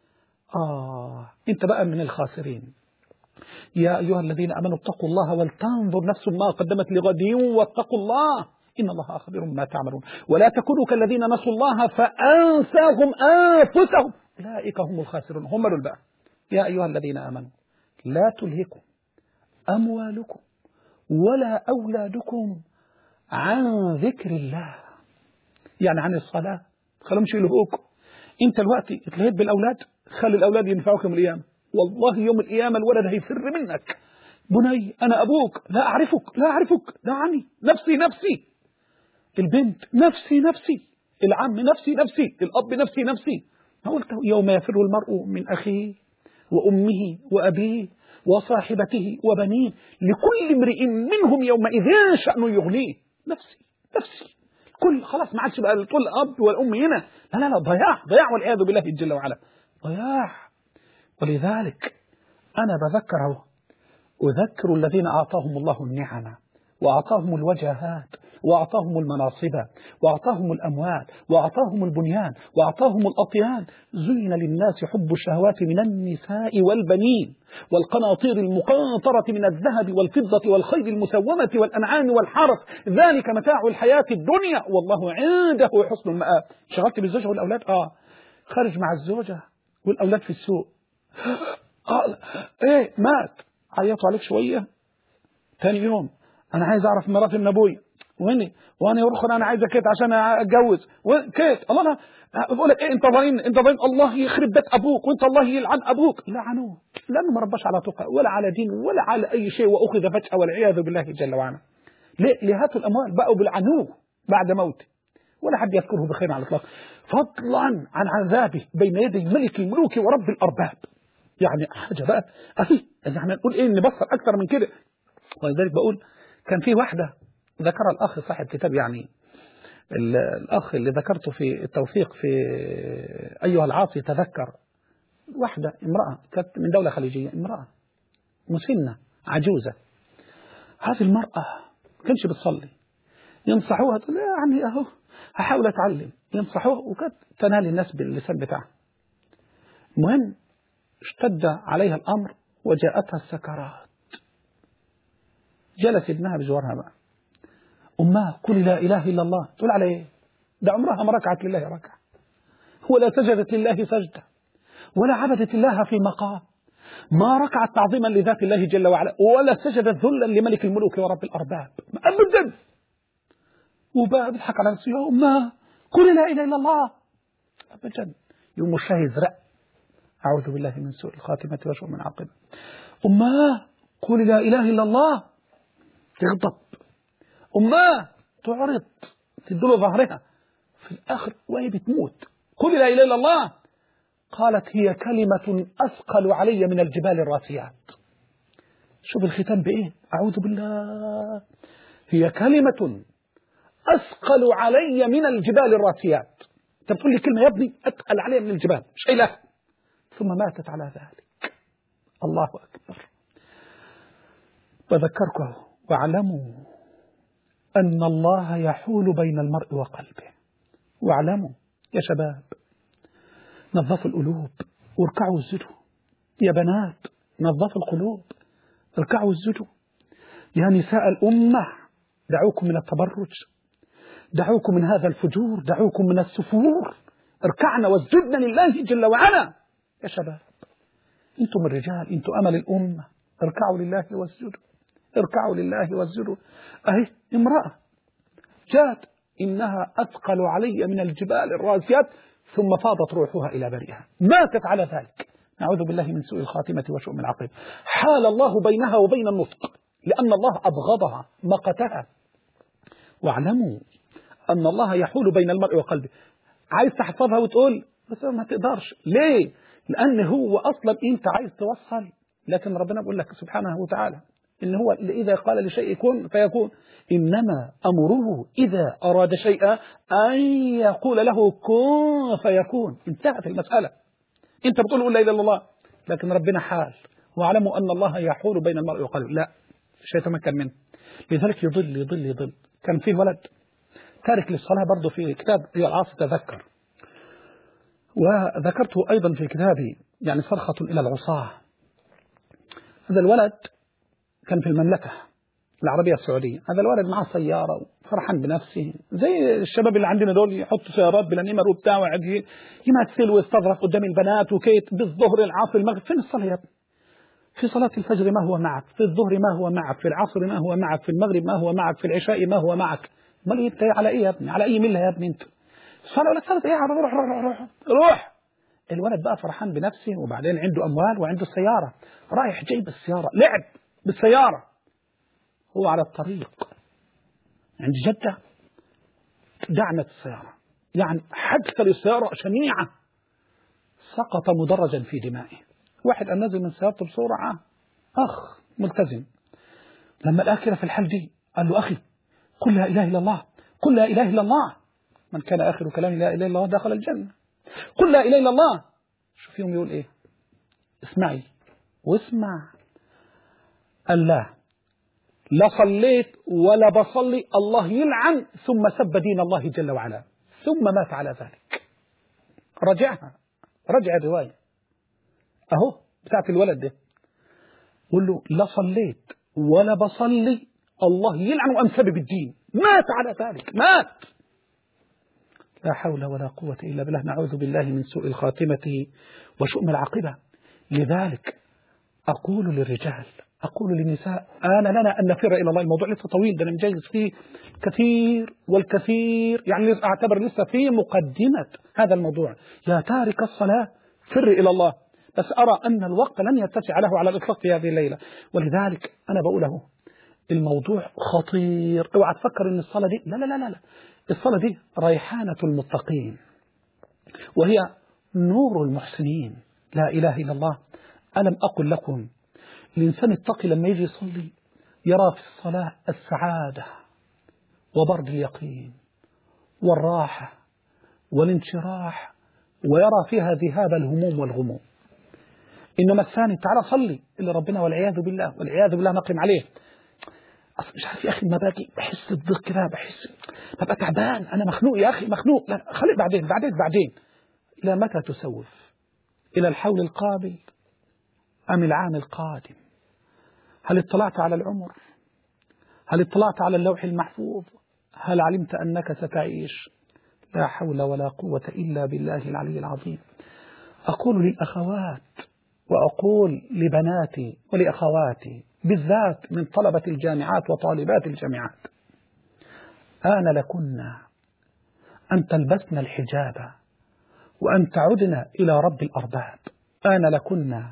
أنت بقى من الخاسرين. يا أيها الذين آمنوا اتقوا الله ولتنظر نفس ما قدمت لغد واتقوا الله إن الله خبير بما تعملون ولا تكونوا كالذين نسوا الله فأنساهم أنفسهم أولئك هم الخاسرون. هم دول بقى. يا أيها الذين آمنوا لا تلهكم أموالكم ولا أولادكم عن ذكر الله، يعني عن الصلاة، خلهم يشيلوك. انت الوقت اتلهيت بالأولاد، خلي الأولاد ينفعوك يوم القيامة. والله يوم القيامة الولد هيفر منك. بني أنا أبوك، لا أعرفك لا أعرفك، دعني، نفسي نفسي. البنت نفسي نفسي، العم نفسي نفسي، الأب نفسي نفسي. قلت يوم يفر المرء من أخيه وأمه وأبيه وصاحبته وبنيه لكل امرئ منهم يومئذ شأن يغنيه. نفسي نفسي، كل خلاص ما عادش بقى تقول الأب والأم هنا، لا لا لا، ضياع ضياع والعياذ بالله جل وعلا، ضياع. ولذلك أنا بذكره، أذكر الذين أعطاهم الله النعمة وأعطاهم الوجهات وأعطاهم المناصب وأعطاهم الأموال وأعطاهم البنيان وأعطاهم الأطيان. زين للناس حب الشهوات من النساء والبنين والقناطير المقنطرة من الذهب والفضة والخيل المسومة والأنعام والحرث، ذلك متاع الحياة الدنيا والله عنده حسن المآب. شغلت بالزوجة والأولاد؟ خارج مع الزوجة والأولاد في السوق، ايه مات، عيطوا عليك شوية، ثاني يوم انا عايز اعرف مراتي من ابويا ويني، وانا يروح انا عايزه كيت عشان اتجوز كيت. الله، انا بقول لك ايه، انت ضاين انت ضاين، الله يخرب بيت ابوك وانت الله يلعن ابوك. لعنوه لانه ما رباش على تقى ولا على دين ولا على اي شيء، واخذ فجأة والعياذ بالله جل وعلا. ليه هاتوا الاموال بقوا بيلعنوه بعد موته، ولا حد يذكره بخير على الاطلاق، فضلا عن عذابه بين يدي ملك الملوك ورب الارباب. يعني حاجه بقى اخي، احنا نقول ايه، نبصر اكثر من كده. ولذلك بقول كان في واحده ذكر الاخ صاحب كتاب، يعني الاخ اللي ذكرته في التوثيق في ايها العاصي تذكر، واحده امراه كانت من دوله خليجيه، امراه مسنه عجوزه. هذه المراه كانش بتصلي، ينصحوها تقول يعني اهو هحاول اتعلم، ينصحوها وكانت تنال الناس باللسان بتاعها. المهم اشتد عليها الامر وجاءتها السكرات، جلس ابنها بجوارها بقى، امها قولي لا اله الا الله، تقول على ايه؟ ده عمرها ما ركعت لله ركعه، ولا سجدت لله سجده، ولا عبدت الله في مقام، ما ركعت تعظيما لذات الله جل وعلا، ولا سجدت ذلا لملك الملوك ورب الارباب ابدا. وبقى بيضحك على نفسه، يا امها قولي لا اله الا الله ابدا. يوم الشاه يزرق، اعوذ بالله من سوء الخاتمه وسوء من عاقبه. امها قولي لا اله الا الله، تغضب، امها تعرض تدله ظهرها، في الاخر وهي بتموت قولي لا اله الا الله، قالت هي كلمه اثقل علي من الجبال الراسيات. شوف الختام بايه، اعوذ بالله، هي كلمه أثقل علي من الجبال الراسيات. أنت بتقول لي كلمة يا ابني أثقل علي من الجبال، شيلة. ثم ماتت على ذلك. الله أكبر. وذكركم واعلموا أن الله يحول بين المرء وقلبه. واعلموا يا شباب، نظفوا القلوب واركعوا واسجدوا. يا بنات نظفوا القلوب اركعوا واسجدوا. يا نساء الأمة دعوكم من التبرج، دعوكم من هذا الفجور، دعوكم من السفور، اركعنا واسجدنا لله جل وعلا. يا شباب انتم الرجال، انتم امل الامه، اركعوا لله واسجدوا، اركعوا لله واسجدوا. اهي امراه جاءت انها اثقل علي من الجبال الراسيات، ثم فاضت روحها الى بريئها، ماتت على ذلك. نعوذ بالله من سوء الخاتمه وسوء العاقبه. حال الله بينها وبين النطق، لان الله ابغضها مقتها. واعلموا أن الله يحول بين المرء وقلبه. عايز تحفظها وتقول بس ما تقدرش، ليه؟ لأن هو أصلا أنت عايز توصل، لكن ربنا بيقول لك سبحانه وتعالى إن هو إذا قال لشيء كن فيكون، إنما أمره إذا أراد شيئا أن يقول له كن فيكون. انتهت المسألة. أنت بتقول لا إله إلا الله، لكن ربنا حال. واعلموا أن الله يحول بين المرء وقلبه، لا مش هيتمكن منه. لذلك يضل يضل يضل. كان فيه ولد تارك للصلاة برضه في كتاب أيها العاصي تذكر، وذكرته أيضا في كتابي يعني صرخة إلى العصاة. هذا الولد كان في المملكة العربية السعودية، هذا الولد معه سيارة وفرحان بنفسه زي الشباب اللي عندنا دول، يحطوا سيارات بلا نمر وبتاع وقاعد يمثل ويستظرف قدام البنات وكيت بالظهر العصر المغرب. فين الصلاة يا ابني؟ في صلاة الفجر ما هو معك، في الظهر ما هو معك، في العصر ما هو معك، في المغرب ما هو معك، في العشاء ما هو معك. امال انت على ايه يا ابني؟ على اي مله يا ابني انت؟ الصلاه ولا صلاه ايه؟ روح روح روح روح. الولد بقى فرحان بنفسه، وبعدين عنده اموال وعنده سياره، رايح جايب السياره، لعب بالسياره. هو على الطريق عند جده دعمت السياره، يعني حادثه للسياره شنيعه، سقط مدرجا في دمائه. واحد قام نازل من سيارته بسرعه، اخ ملتزم، لما الآخرة في الحال دي قال له أخي قل لا إله إلا الله، قل لا إله إلا الله، من كان آخر كلام لا إله إلا الله دخل الجنة. قل لا إله إلا الله. شوف يوم يقول إيه؟ اسمعي واسمع. قال لا صليت ولا بصلي، الله يلعن، ثم سب دين الله جل وعلا، ثم مات على ذلك. رجع الرواية أهو بتاعت الولد ده، قل له لا صليت ولا بصلي، الله يلعن، وأم سبب الدين، مات على ذلك، مات. لا حول ولا قوة إلا بالله، نعوذ بالله من سوء الخاتمة وشؤم العاقبة. لذلك أقول للرجال، أقول للنساء، آن لنا أن نفر إلى الله. الموضوع لسه طويل، ده أنا مجلس فيه كثير والكثير، يعني أعتبر لسه في مقدمة هذا الموضوع. يا تارك الصلاة فر إلى الله، بس أرى أن الوقت لن يتسع له على الإطلاق في هذه الليلة، ولذلك أنا بقوله الموضوع خطير. اوعى تفكر ان الصلاة دي لا لا لا لا، الصلاة دي ريحانة المتقين، وهي نور المحسنين. لا إله إلا الله. ألم أقل لكم الإنسان التقي لما يجي يصلي يرى في الصلاة السعادة وبرد اليقين والراحة والانشراح، ويرى فيها ذهاب الهموم والغموم. إنما الثاني تعالى صلي اللي ربنا والعياذ بالله نقم عليه، أصل مش عارف يا أخي، ما باجي بحس بضيق كده، بحس ببقى تعبان، أنا مخنوق يا أخي، مخنوق، لا خلي بعدين. إلى متى تسوف؟ إلى الحول القابل أم العام القادم؟ هل اطلعت على العمر؟ هل اطلعت على اللوح المحفوظ؟ هل علمت أنك ستعيش؟ لا حول ولا قوة إلا بالله العلي العظيم. أقول للأخوات وأقول لبناتي ولأخواتي بالذات من طلبة الجامعات وطالبات الجامعات، آن لكن أن تلبسن الحجاب وأن تعدن إلى رب الأرباب. آن لكن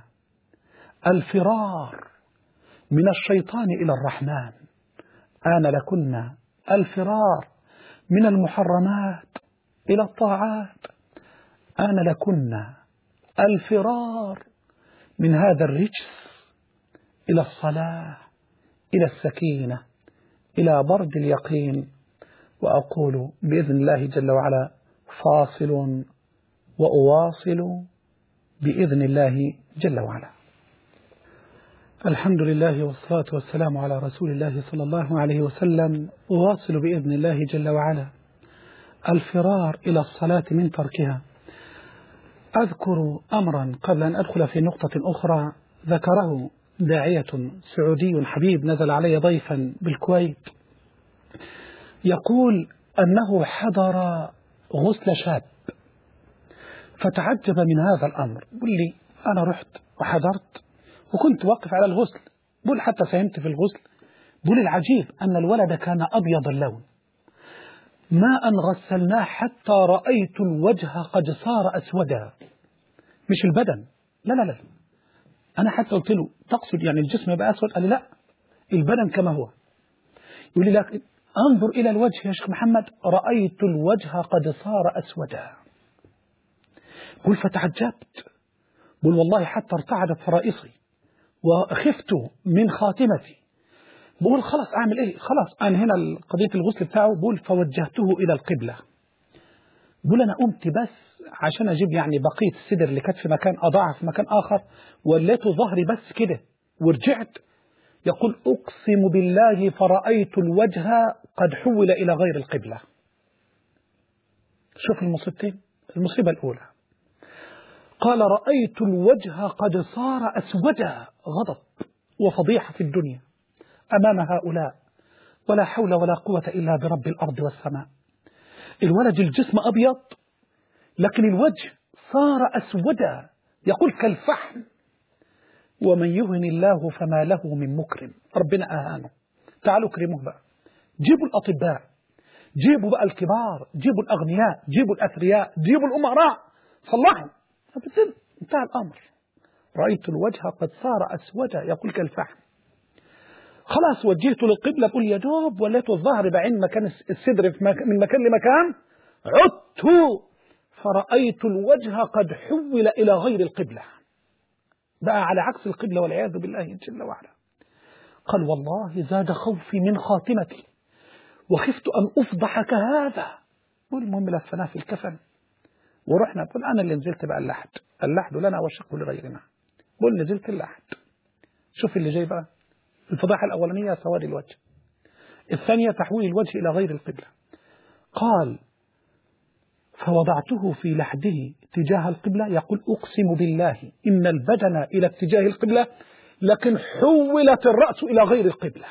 الفرار من الشيطان إلى الرحمن. آن لكن الفرار من المحرمات إلى الطاعات. آن لكن الفرار من هذا الرجس إلى الصلاة، إلى السكينة، إلى برد اليقين. وأقول بإذن الله جل وعلا فاصل وأواصل بإذن الله جل وعلا. الحمد لله والصلاة والسلام على رسول الله صلى الله عليه وسلم. أواصل بإذن الله جل وعلا الفرار إلى الصلاة من تركها. أذكر أمرا قبل أن أدخل في نقطة أخرى ذكره داعية سعودي حبيب نزل علي ضيفا بالكويت، يقول أنه حضر غسل شاب فتعجب من هذا الأمر. بقول لي أنا رحت وحضرت وكنت واقف على الغسل، بقول حتى ساهمت في الغسل. بقول العجيب أن الولد كان أبيض اللون، ما أن غسلناه حتى رأيت الوجه قد صار أسودا، مش البدن، لا لا لا. أنا حتى قلت له تقصد يعني الجسم يبقى أسود؟ قال لي لا، البدن كما هو. يقول لي لكن انظر إلى الوجه يا شيخ محمد، رأيت الوجه قد صار أسودا. قل فتعجبت، قل والله حتى ارتعدت فرائصي وخفت من خاتمتي. بقول خلاص أعمل إيه؟ خلاص أنا هنا قضية الغسل بتاعه. بقول فوجهته إلى القبلة. بقول أنا قمت بس عشان أجيب يعني بقية السدر اللي كانت في مكان أضعها في مكان آخر، وليته ظهري بس كده ورجعت. يقول أقسم بالله فرأيت الوجه قد حول إلى غير القبلة. شوف المصيبتين. المصيبة الأولى قال رأيت الوجه قد صار أسودا، غضب وفضيحة في الدنيا أمام هؤلاء، ولا حول ولا قوة إلا برب الأرض والسماء. الولد الجسم أبيض لكن الوجه صار أسودا، يقول كالفحم. ومن يهن الله فما له من مكرم. ربنا أهانه، تعالوا كرموه بقى، جيبوا الأطباء جيبوا بقى الكبار، جيبوا الأغنياء، جيبوا الأثرياء، جيبوا الأمراء، صلحوا. انتهى الأمر. رأيت الوجه قد صار أسودا يقول كالفحم. خلاص وجهت للقبلة، بقول يا دوب وليت الظهر بعين مكان الصدر من مكان لمكان، عدت فرأيت الوجه قد حول إلى غير القبلة، بقى على عكس القبلة والعياذ بالله جل وعلا. قال والله زاد خوفي من خاتمتي وخفت أن أفضح كهذا. والمهم لفناه في الكفن ورحنا. قل أنا اللي نزلت بقى اللحد لنا والشق لغيرنا. قل نزلت اللحد. شوف اللي جاي بقى، الفضاحة الأولانية سواد الوجه، الثانية تحويل الوجه إلى غير القبلة. قال فوضعته في لحده تجاه القبلة، يقول أقسم بالله إن البدن إلى اتجاه القبلة لكن حولت الرأس إلى غير القبلة.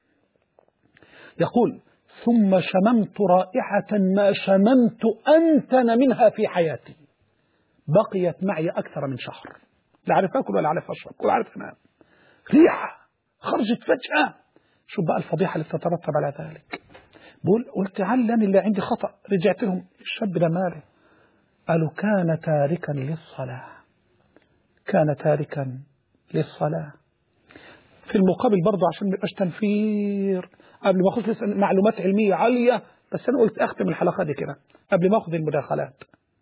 يقول ثم شممت رائحة ما شممت أنتن منها في حياتي، بقيت معي أكثر من شهر، لا عارف أكل ولا عارف أشرب ولا عارف أنام، ريحة خرجت فجأة. شوف بقى الفضيحة اللي تترتب على ذلك. بقول قلت علم اللي عندي خطأ. رجعت لهم، الشاب ده ماله؟ قالوا كان تاركا للصلاة، كان تاركا للصلاة. في المقابل برضه عشان ما يبقاش تنفير، قبل ما اخذ لسه معلومات علمية عالية، بس أنا قلت أختم الحلقة دي كده قبل ما أخذ المداخلات.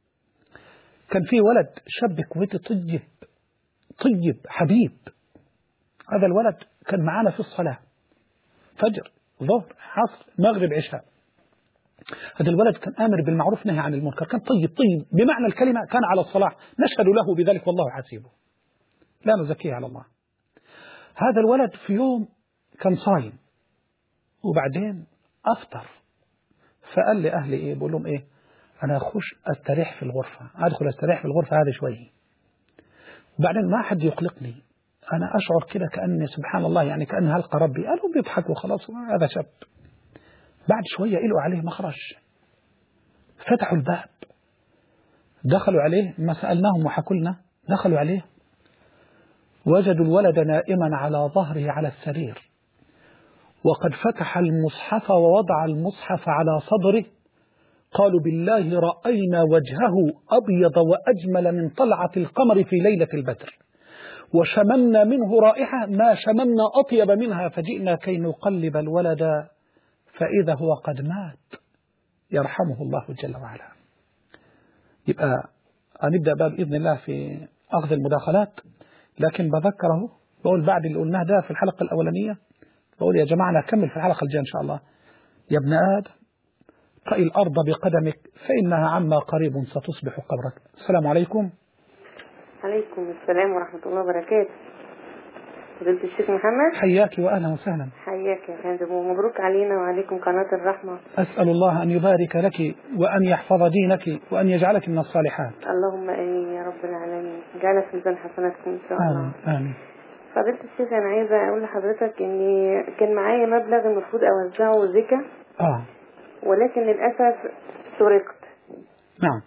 كان في ولد شاب كويتي طيب حبيب. هذا الولد كان معانا في الصلاة، فجر ظهر عصر مغرب عشاء. هذا الولد كان آمر بالمعروف نهي عن المنكر، كان طيب بمعنى الكلمة، كان على الصلاح، نشهد له بذلك والله حسيبه، لا نزكيه على الله. هذا الولد في يوم كان صايم وبعدين أفطر، فقال لأهلي إيه؟ بقول لهم إيه؟ أنا أخش أستريح في الغرفة، أدخل أستريح في الغرفة هذه شوية، وبعدين ما حد يقلقني، أنا أشعر كده كأني سبحان الله يعني كأن هلقى ربي. قالوا بيضحكوا خلاص، هذا شاب. بعد شوية قلقوا عليه مخرج، فتحوا الباب، دخلوا عليه، ما سألناهم وحكوا لنا، دخلوا عليه وجدوا الولد نائما على ظهره على السرير، وقد فتح المصحف ووضع المصحف على صدره. قالوا بالله رأينا وجهه أبيض وأجمل من طلعة القمر في ليلة البدر، وشممنا منه رائحة ما شممنا أطيب منها، فجئنا كي نقلب الولد فإذا هو قد مات يرحمه الله جل وعلا. يبقى هنبدأ بقى بإذن الله في أخذ المداخلات، لكن بذكره بقول بعد اللي قلناه ده في الحلقة الأولانية، بقول يا جماعة نكمل في الحلقة الجاية إن شاء الله. يا ابن آدم طئ الأرض بقدمك فإنها عما قريب ستصبح قبرك. السلام عليكم. عليكم السلام ورحمة الله وبركاته. فضيلة الشيخ محمد، حياك وأهلا وسهلا. حياك يا فندم، ومبروك علينا وعليكم قناة الرحمة. أسأل الله أن يبارك لك وأن يحفظ دينك وأن يجعلك من الصالحات. اللهم آمين يا رب العالمين، جعلنا في ميزان حسناتكم إن شاء الله. آمين. فضيلة الشيخ، أنا عايزة أقول لحضرتك إني كان معايا مبلغ المفروض أوزعه زكاة، ولكن للأسف سرقت. نعم.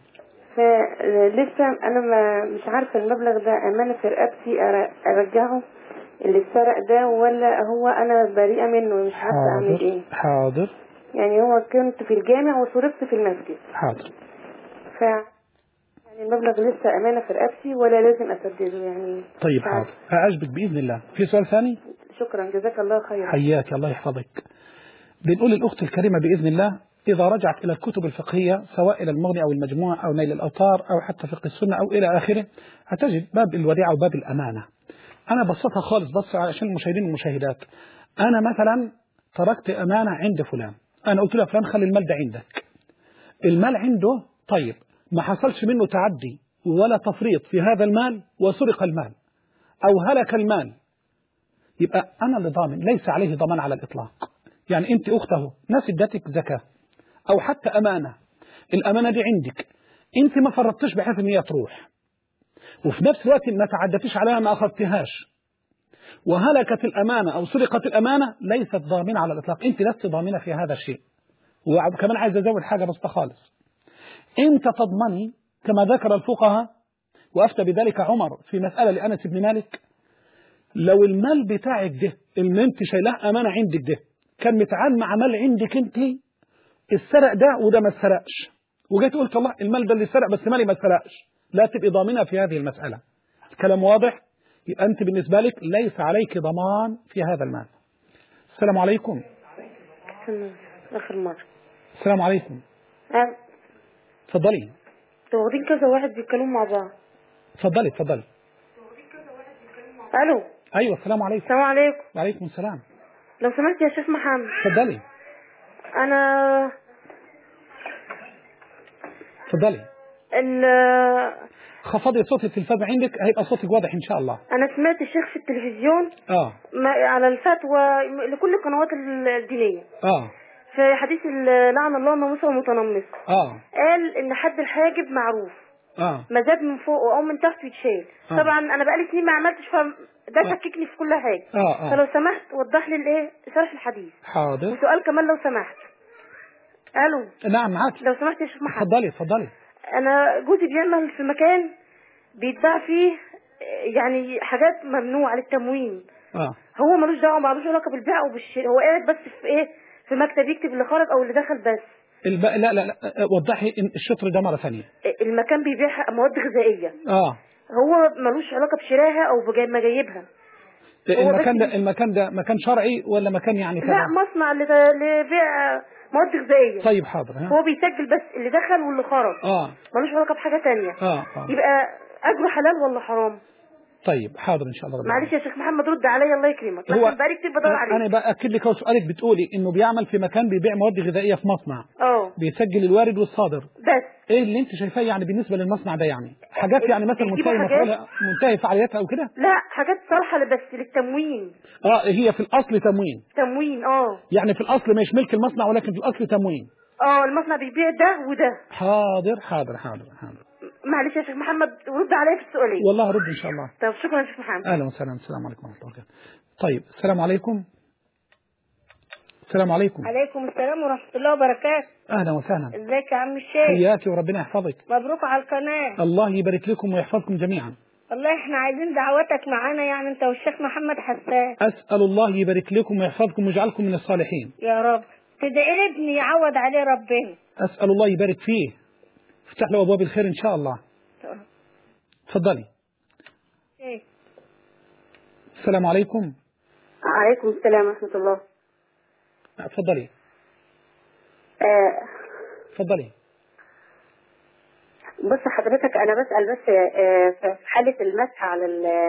فلسه أنا مش عارفة المبلغ ده أمانة في رقبتي أرجعه اللي اتسرق ده، ولا هو أنا بريئة منه مش عارفة أعمل إيه. حاضر. يعني هو كنت في الجامع وصرفت في المسجد. حاضر. يعني المبلغ لسه أمانة في رقبتي ولا لازم أسدده يعني؟ طيب حاضر، أعجبك بإذن الله. في سؤال ثاني؟ شكرا، جزاك الله خيرا. حياك الله يحفظك. بنقول الأخت الكريمة بإذن الله إذا رجعت إلى الكتب الفقهية سواء إلى المغني أو المجموع أو نيل الأوطار أو حتى فقه السنة أو إلى آخره، هتجد باب الوديعة وباب الأمانة. أنا بسطها خالص بس عشان المشاهدين والمشاهدات. أنا مثلا تركت أمانة عند فلان، أنا قلت له فلان خلي المال ده عندك، المال عنده، طيب ما حصلش منه تعدي ولا تفريط في هذا المال وسرق المال أو هلك المال، يبقى أنا اللي ضامن، ليس عليه ضمان على الإطلاق. يعني أنت أخته ناس ادتك زكاة أو حتى أمانة، الأمانة دي عندك، أنت ما فرطتش بحيث أن هي تروح، وفي نفس الوقت ما تعدتش عليها ما أخذتهاش، وهلكت الأمانة أو سرقت الأمانة، ليست ضامنة على الإطلاق، أنت لست ضامنة في هذا الشيء. وكمان عايز أزود حاجة بسيطة خالص، أنت تضمني كما ذكر الفقهاء وأفتى بذلك عمر في مسألة لأنس بن مالك، لو المال بتاعك ده اللي أنت شايلاه أمانة عندك ده كان متعامل مع مال عندك السرق ده وده ما اتسرقش، وجيت قلت الله المال ده اللي سرق بس مالي ما اتسرقش، لا تبقي ضامنة في هذه المسألة. الكلام واضح؟ يبقى أنت بالنسبة لك ليس عليك ضمان في هذا المال. السلام عليكم. آخر مرة. السلام عليكم. اتفضلي. واخدين كذا واحد بيتكلموا مع بعض. اتفضلي اتفضلي. الو. ايوه السلام عليكم. السلام عليكم. وعليكم السلام. لو سمحت يا شيخ محمد. اتفضلي. انا اتفضلي. خفضي صوت التلفاز عندك هيبقى صوتك واضح ان شاء الله. انا سمعت الشيخ في التلفزيون على الفتوى لكل القنوات الدينيه في حديث لعن الله الناموس والمتنمص. قال ان حد الحاجب معروف ما زاد من فوق او من تحت يتشال. طبعا انا بقالي سنين ما عملتش ده شككني في كل حاجه. فلو سمحت وضح لي الايه شرح الحديث. حاضر. وسؤال كمان لو سمحت. الو. نعم معاك. لو سمحت يا شيخ محمد. اتفضلي اتفضلي. انا جوزي بيعمل في مكان بيتباع فيه يعني حاجات ممنوعه للتموين. هو ملوش دعوه، مالوش علاقه بالبيع او بالشراء، هو قاعد بس في ايه في مكتب يكتب اللي خرج او اللي دخل بس. لا لا لا وضحي الشطر ده مره ثانيه. المكان بيبيع مواد غذائيه. هو ملوش علاقه بشراها او بمجايبها. المكان ده مكان شرعي ولا مكان يعني كذا؟ لا مصنع لبيع مواد غذائيه. طيب حاضر. هو بيسجل بس اللي دخل واللي خرج. ملوش علاقه بحاجه ثانيه. يبقى اجره حلال ولا حرام؟ طيب حاضر ان شاء الله. معلش يا شيخ محمد رد عليا الله يكرمك. هو بقالي كتير بدور عليه. انا باكد لك هو سؤالك بتقولي انه بيعمل في مكان بيبيع مواد غذائيه في مصنع. بيسجل الوارد والصادر بس. ايه اللي انت شايفاه يعني بالنسبه للمصنع ده؟ يعني حاجات يعني مثلا منتهي فعاليتها او كده؟ لا حاجات صالحه بس للتموين. هي في الاصل تموين. يعني في الاصل مش ملك المصنع ولكن في الاصل تموين. المصنع بيبيع ده وده. حاضر حاضر حاضر حاضر. معلش يا شيخ محمد رد عليا في السؤالين. والله هرد ان شاء الله. طيب شكرا يا شيخ محمد. اهلا وسهلا. السلام عليكم ورحمه الله وبركاته. طيب السلام عليكم. السلام عليكم. عليكم السلام ورحمه الله وبركاته. اهلا وسهلا. ازيك يا عم الشيخ؟ حياكي وربنا يحفظك. مبروك على القناه. الله يبارك لكم ويحفظكم جميعا. والله احنا عايزين دعواتك معانا يعني انت والشيخ محمد حسان. اسال الله يبارك لكم ويحفظكم ويجعلكم من الصالحين يا رب. تدعي لي ابني يعوض عليه ربنا. اسال الله يبارك فيه، افتح له ابواب الخير ان شاء الله. تفضلي. السلام عليكم. عليكم السلام ورحمة الله. تفضلي. تفضلي. بص حضرتك أنا بسأل بس في حالة المسح على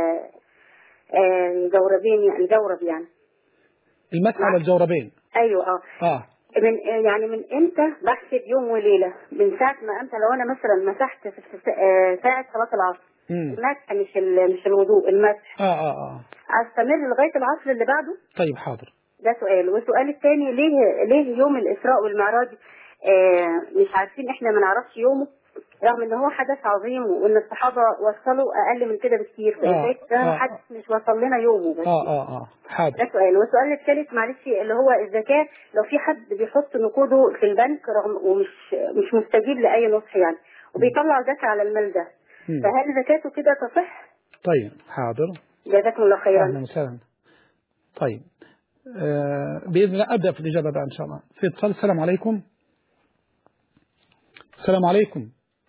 الجوربين يعني الجورب يعني. المسح على الجوربين. أيوه من امتى بحسب يوم وليلة؟ من ساعة ما امتى لو انا مثلا مسحت في ساعة صلاة العصر المسح مش الوضوء المسح استمر لغاية العصر اللي بعده؟ طيب حاضر. ده سؤال. والسؤال الثاني ليه يوم الإسراء والمعراج مش عارفين احنا ما نعرفش يومه رغم ان هو حدث عظيم وان الصحابة وصلوا اقل من كده بكتير ده حدث مش وصل لنا يومه بس. حاضر. ده سؤال. والسؤال الثالث معلش اللي هو الزكاة لو في حد بيحط نقوده في البنك رغم ومش مستجيب لأي نصح يعني وبيطلع زكاة على المال ده فهل زكاته كده تصح؟ طيب حاضر. جزاكم الله خيرا. اهلا وسهلا. طيب بإذن الله أبدأ في الإجابة بقى إن شاء الله. في اتصال. السلام عليكم. السلام عليكم.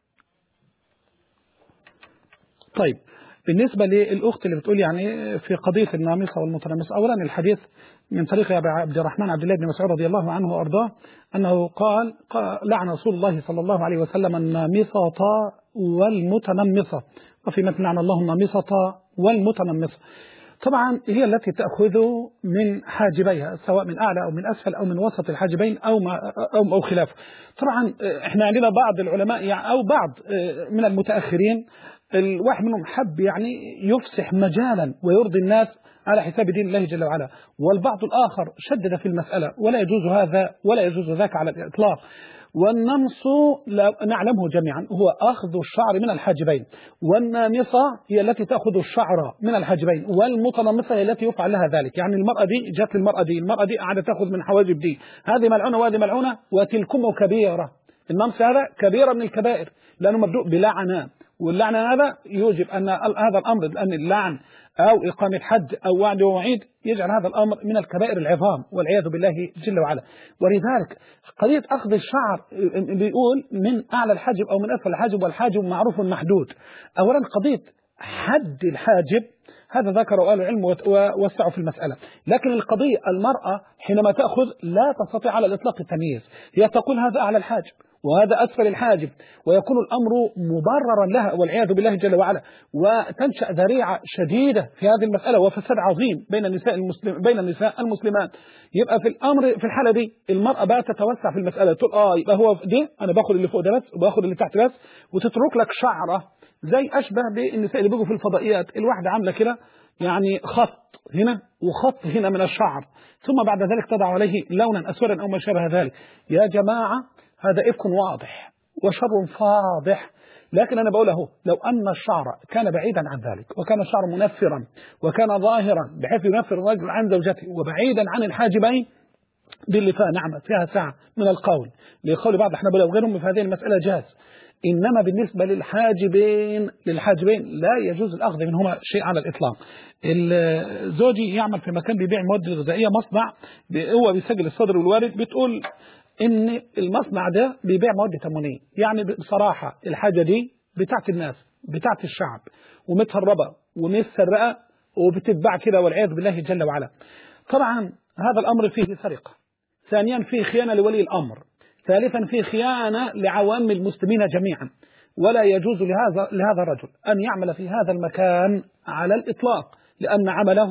طيب بالنسبة للأخت اللي بتقول يعني في قضية النامصة والمتنمصة، أولا الحديث من طريق أبي عبد الرحمن عبد الله بن مسعود رضي الله عنه وأرضاه أنه قال لعن رسول الله صلى الله عليه وسلم النامصة والمتنمصة، وفي متن لعن الله النامصة والمتنمصة. طبعا هي التي تأخذ من حاجبيها سواء من أعلى أو من أسفل أو من وسط الحاجبين أو خلافه. طبعا احنا عندنا بعض العلماء يعني أو بعض من المتأخرين الواحد منهم حب يعني يفسح مجالا ويرضي الناس على حساب دين الله جل وعلا، والبعض الآخر شدد في المسألة ولا يجوز هذا ولا يجوز ذاك على الإطلاق. والنمص نعلمه جميعا هو أخذ الشعر من الحاجبين، والنامصة هي التي تأخذ الشعر من الحاجبين، والمتنمصة هي التي يفعل لها ذلك. يعني المرأة دي جات المرأة دي قاعدة تأخذ من حواجب دي، هذه ملعونة وهذه ملعونة وتلكم كبيرة. النمص هذا كبيرة من الكبائر لأنه مبدوء بلعنة، واللعن هذا يوجب أن هذا الأمر، لأن اللعن أو إقامة حد أو وعد ووعيد يجعل هذا الأمر من الكبائر العظام والعياذ بالله جل وعلا. ولذلك قضية أخذ الشعر بيقول من أعلى الحاجب أو من أسفل الحاجب، والحاجب معروف محدود. أولا قضية حد الحاجب هذا ذكر أهل العلم ووسعوا في المسألة، لكن القضية المرأة حينما تأخذ لا تستطيع على الإطلاق التمييز، هي تقول هذا أعلى الحاجب وهذا أسفل الحاجب، ويكون الأمر مبررا لها والعياذ بالله جل وعلا، وتنشأ ذريعة شديدة في هذه المسألة وفساد عظيم بين النساء المسلمات. يبقى في الأمر في الحالة دي المرأة بقى تتوسع في المسألة، تقول يبقى هو دي أنا باخد اللي فوق ده بس وباخد اللي تحت بس، وتترك لك شعرة زي أشبه بالنساء اللي بيجوا في الفضائيات، الواحدة عاملة كده يعني خط هنا وخط هنا من الشعر، ثم بعد ذلك تضع عليه لونا أسودا أو ما شابه ذلك. يا جماعة هذا إفك واضح وشر فاضح. لكن أنا بقول لو أن الشعر كان بعيدا عن ذلك، وكان الشعر منفرا وكان ظاهرا بحيث ينفر الرجل عن زوجته وبعيدا عن الحاجبين، دي اللي فيها نعمة فيها ساعة من القول لقول بعض الأحناف وغيرهم في هذه المسألة جاز. إنما بالنسبة للحاجبين لا يجوز الأخذ منهما شيء على الإطلاق. زوجي يعمل في مكان بيبيع مواد غذائية، مصنع هو بيسجل الصدر والوارد، بتقول إن المصنع ده بيبيع مواد تموينية. يعني بصراحة الحاجة دي بتاعت الناس بتاعت الشعب ومتهربة ومتسرقة وبتتباع كده والعياذ بالله جل وعلا. طبعا هذا الأمر فيه سرقة، ثانيا فيه خيانة لولي الأمر، ثالثا فيه خيانة لعوام المسلمين جميعا. ولا يجوز لهذا الرجل أن يعمل في هذا المكان على الإطلاق، لأن عمله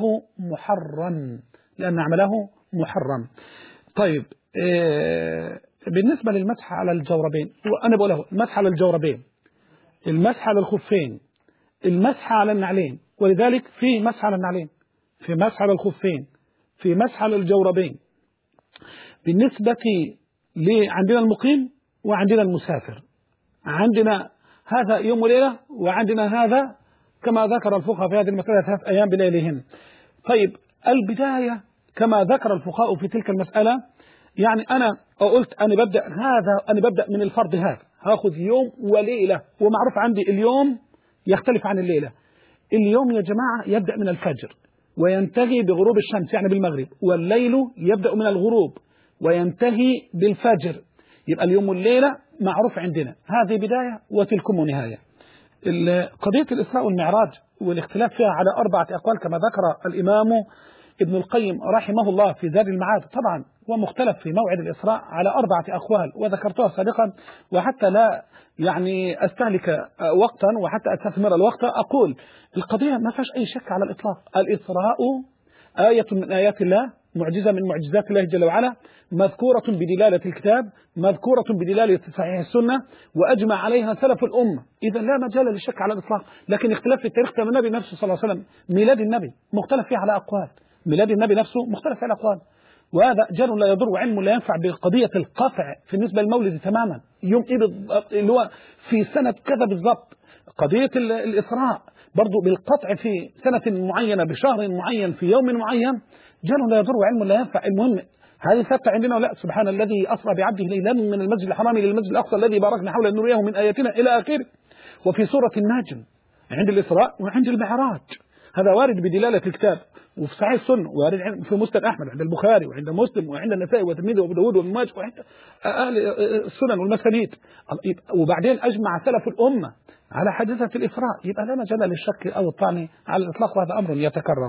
محرم. طيب بالنسبة للمسح على الجوربين، وأنا بقول له المسح على الجوربين، المسح على الخفين، المسح على النعلين، ولذلك في مسح على النعلين، في مسح على الخفين، في مسح على الجوربين. بالنسبة عندنا المقيم وعندنا المسافر، عندنا هذا يوم وليلة وعندنا هذا كما ذكر الفقهاء في هذه المسألة 3 أيام بليلهن. طيب البداية كما ذكر الفقهاء في تلك المسألة، يعني أنا قلت أنا ببدأ من الفرض هذا، هاخذ يوم وليلة، ومعروف عندي اليوم يختلف عن الليلة. اليوم يا جماعة يبدأ من الفجر وينتهي بغروب الشمس يعني بالمغرب، والليل يبدأ من الغروب وينتهي بالفجر. يبقى اليوم والليلة معروف عندنا، هذه بداية وتلكم نهاية. قضية الإسراء والمعراج والاختلاف فيها على 4 أقوال كما ذكر الإمام ابن القيم رحمه الله في زاد المعاد. طبعا هو مختلف في موعد الإسراء على 4 أقوال وذكرتها سابقا، وحتى لا يعني أستهلك وقتا وحتى أستثمر الوقت أقول القضية ما فيش أي شك على الإطلاق. الإسراء آية من آيات الله، معجزة من معجزات الله جل وعلا، مذكورة بدلالة الكتاب، مذكورة بدلالة صحيح السنة، وأجمع عليها سلف الأمة. إذا لا مجال للشك على الإطلاق. لكن اختلاف في التاريخ كما النبي نفسه صلى الله عليه وسلم، ميلاد النبي مختلف فيه على أقوال، ميلاد النبي نفسه مختلف فيه على أقوال، وهذا جهل لا يضر وعلم لا ينفع. بقضية القطع في بالنسبة للمولد تماما، يوم اللي هو في سنة كذا بالضبط. قضية الإسراء برضو بالقطع في سنة معينة بشهر معين في يوم معين، جهل لا يضر وعلم لا ينفع. المهم هذه ثابتة عندنا ولا؟ سبحان الذي أسرى بعبده ليلا من المسجد الحرام إلى المسجد الأقصى الذي باركنا حوله لنريه من آياتنا إلى آخره. وفي سورة النجم عند الإسراء وعند المعراج، هذا وارد بدلالة الكتاب وفي صحيح السنة، وارد في مسند أحمد عند البخاري وعند مسلم وعند النسائي والترمذي وابو داود وابن ماجه وعند أهل السنن والمسانيد. وبعدين أجمع سلف الأمة على حادثة الإسراء. يبقى لا مجال للشك أو الطعن على الإطلاق، وهذا أمر يتكرر.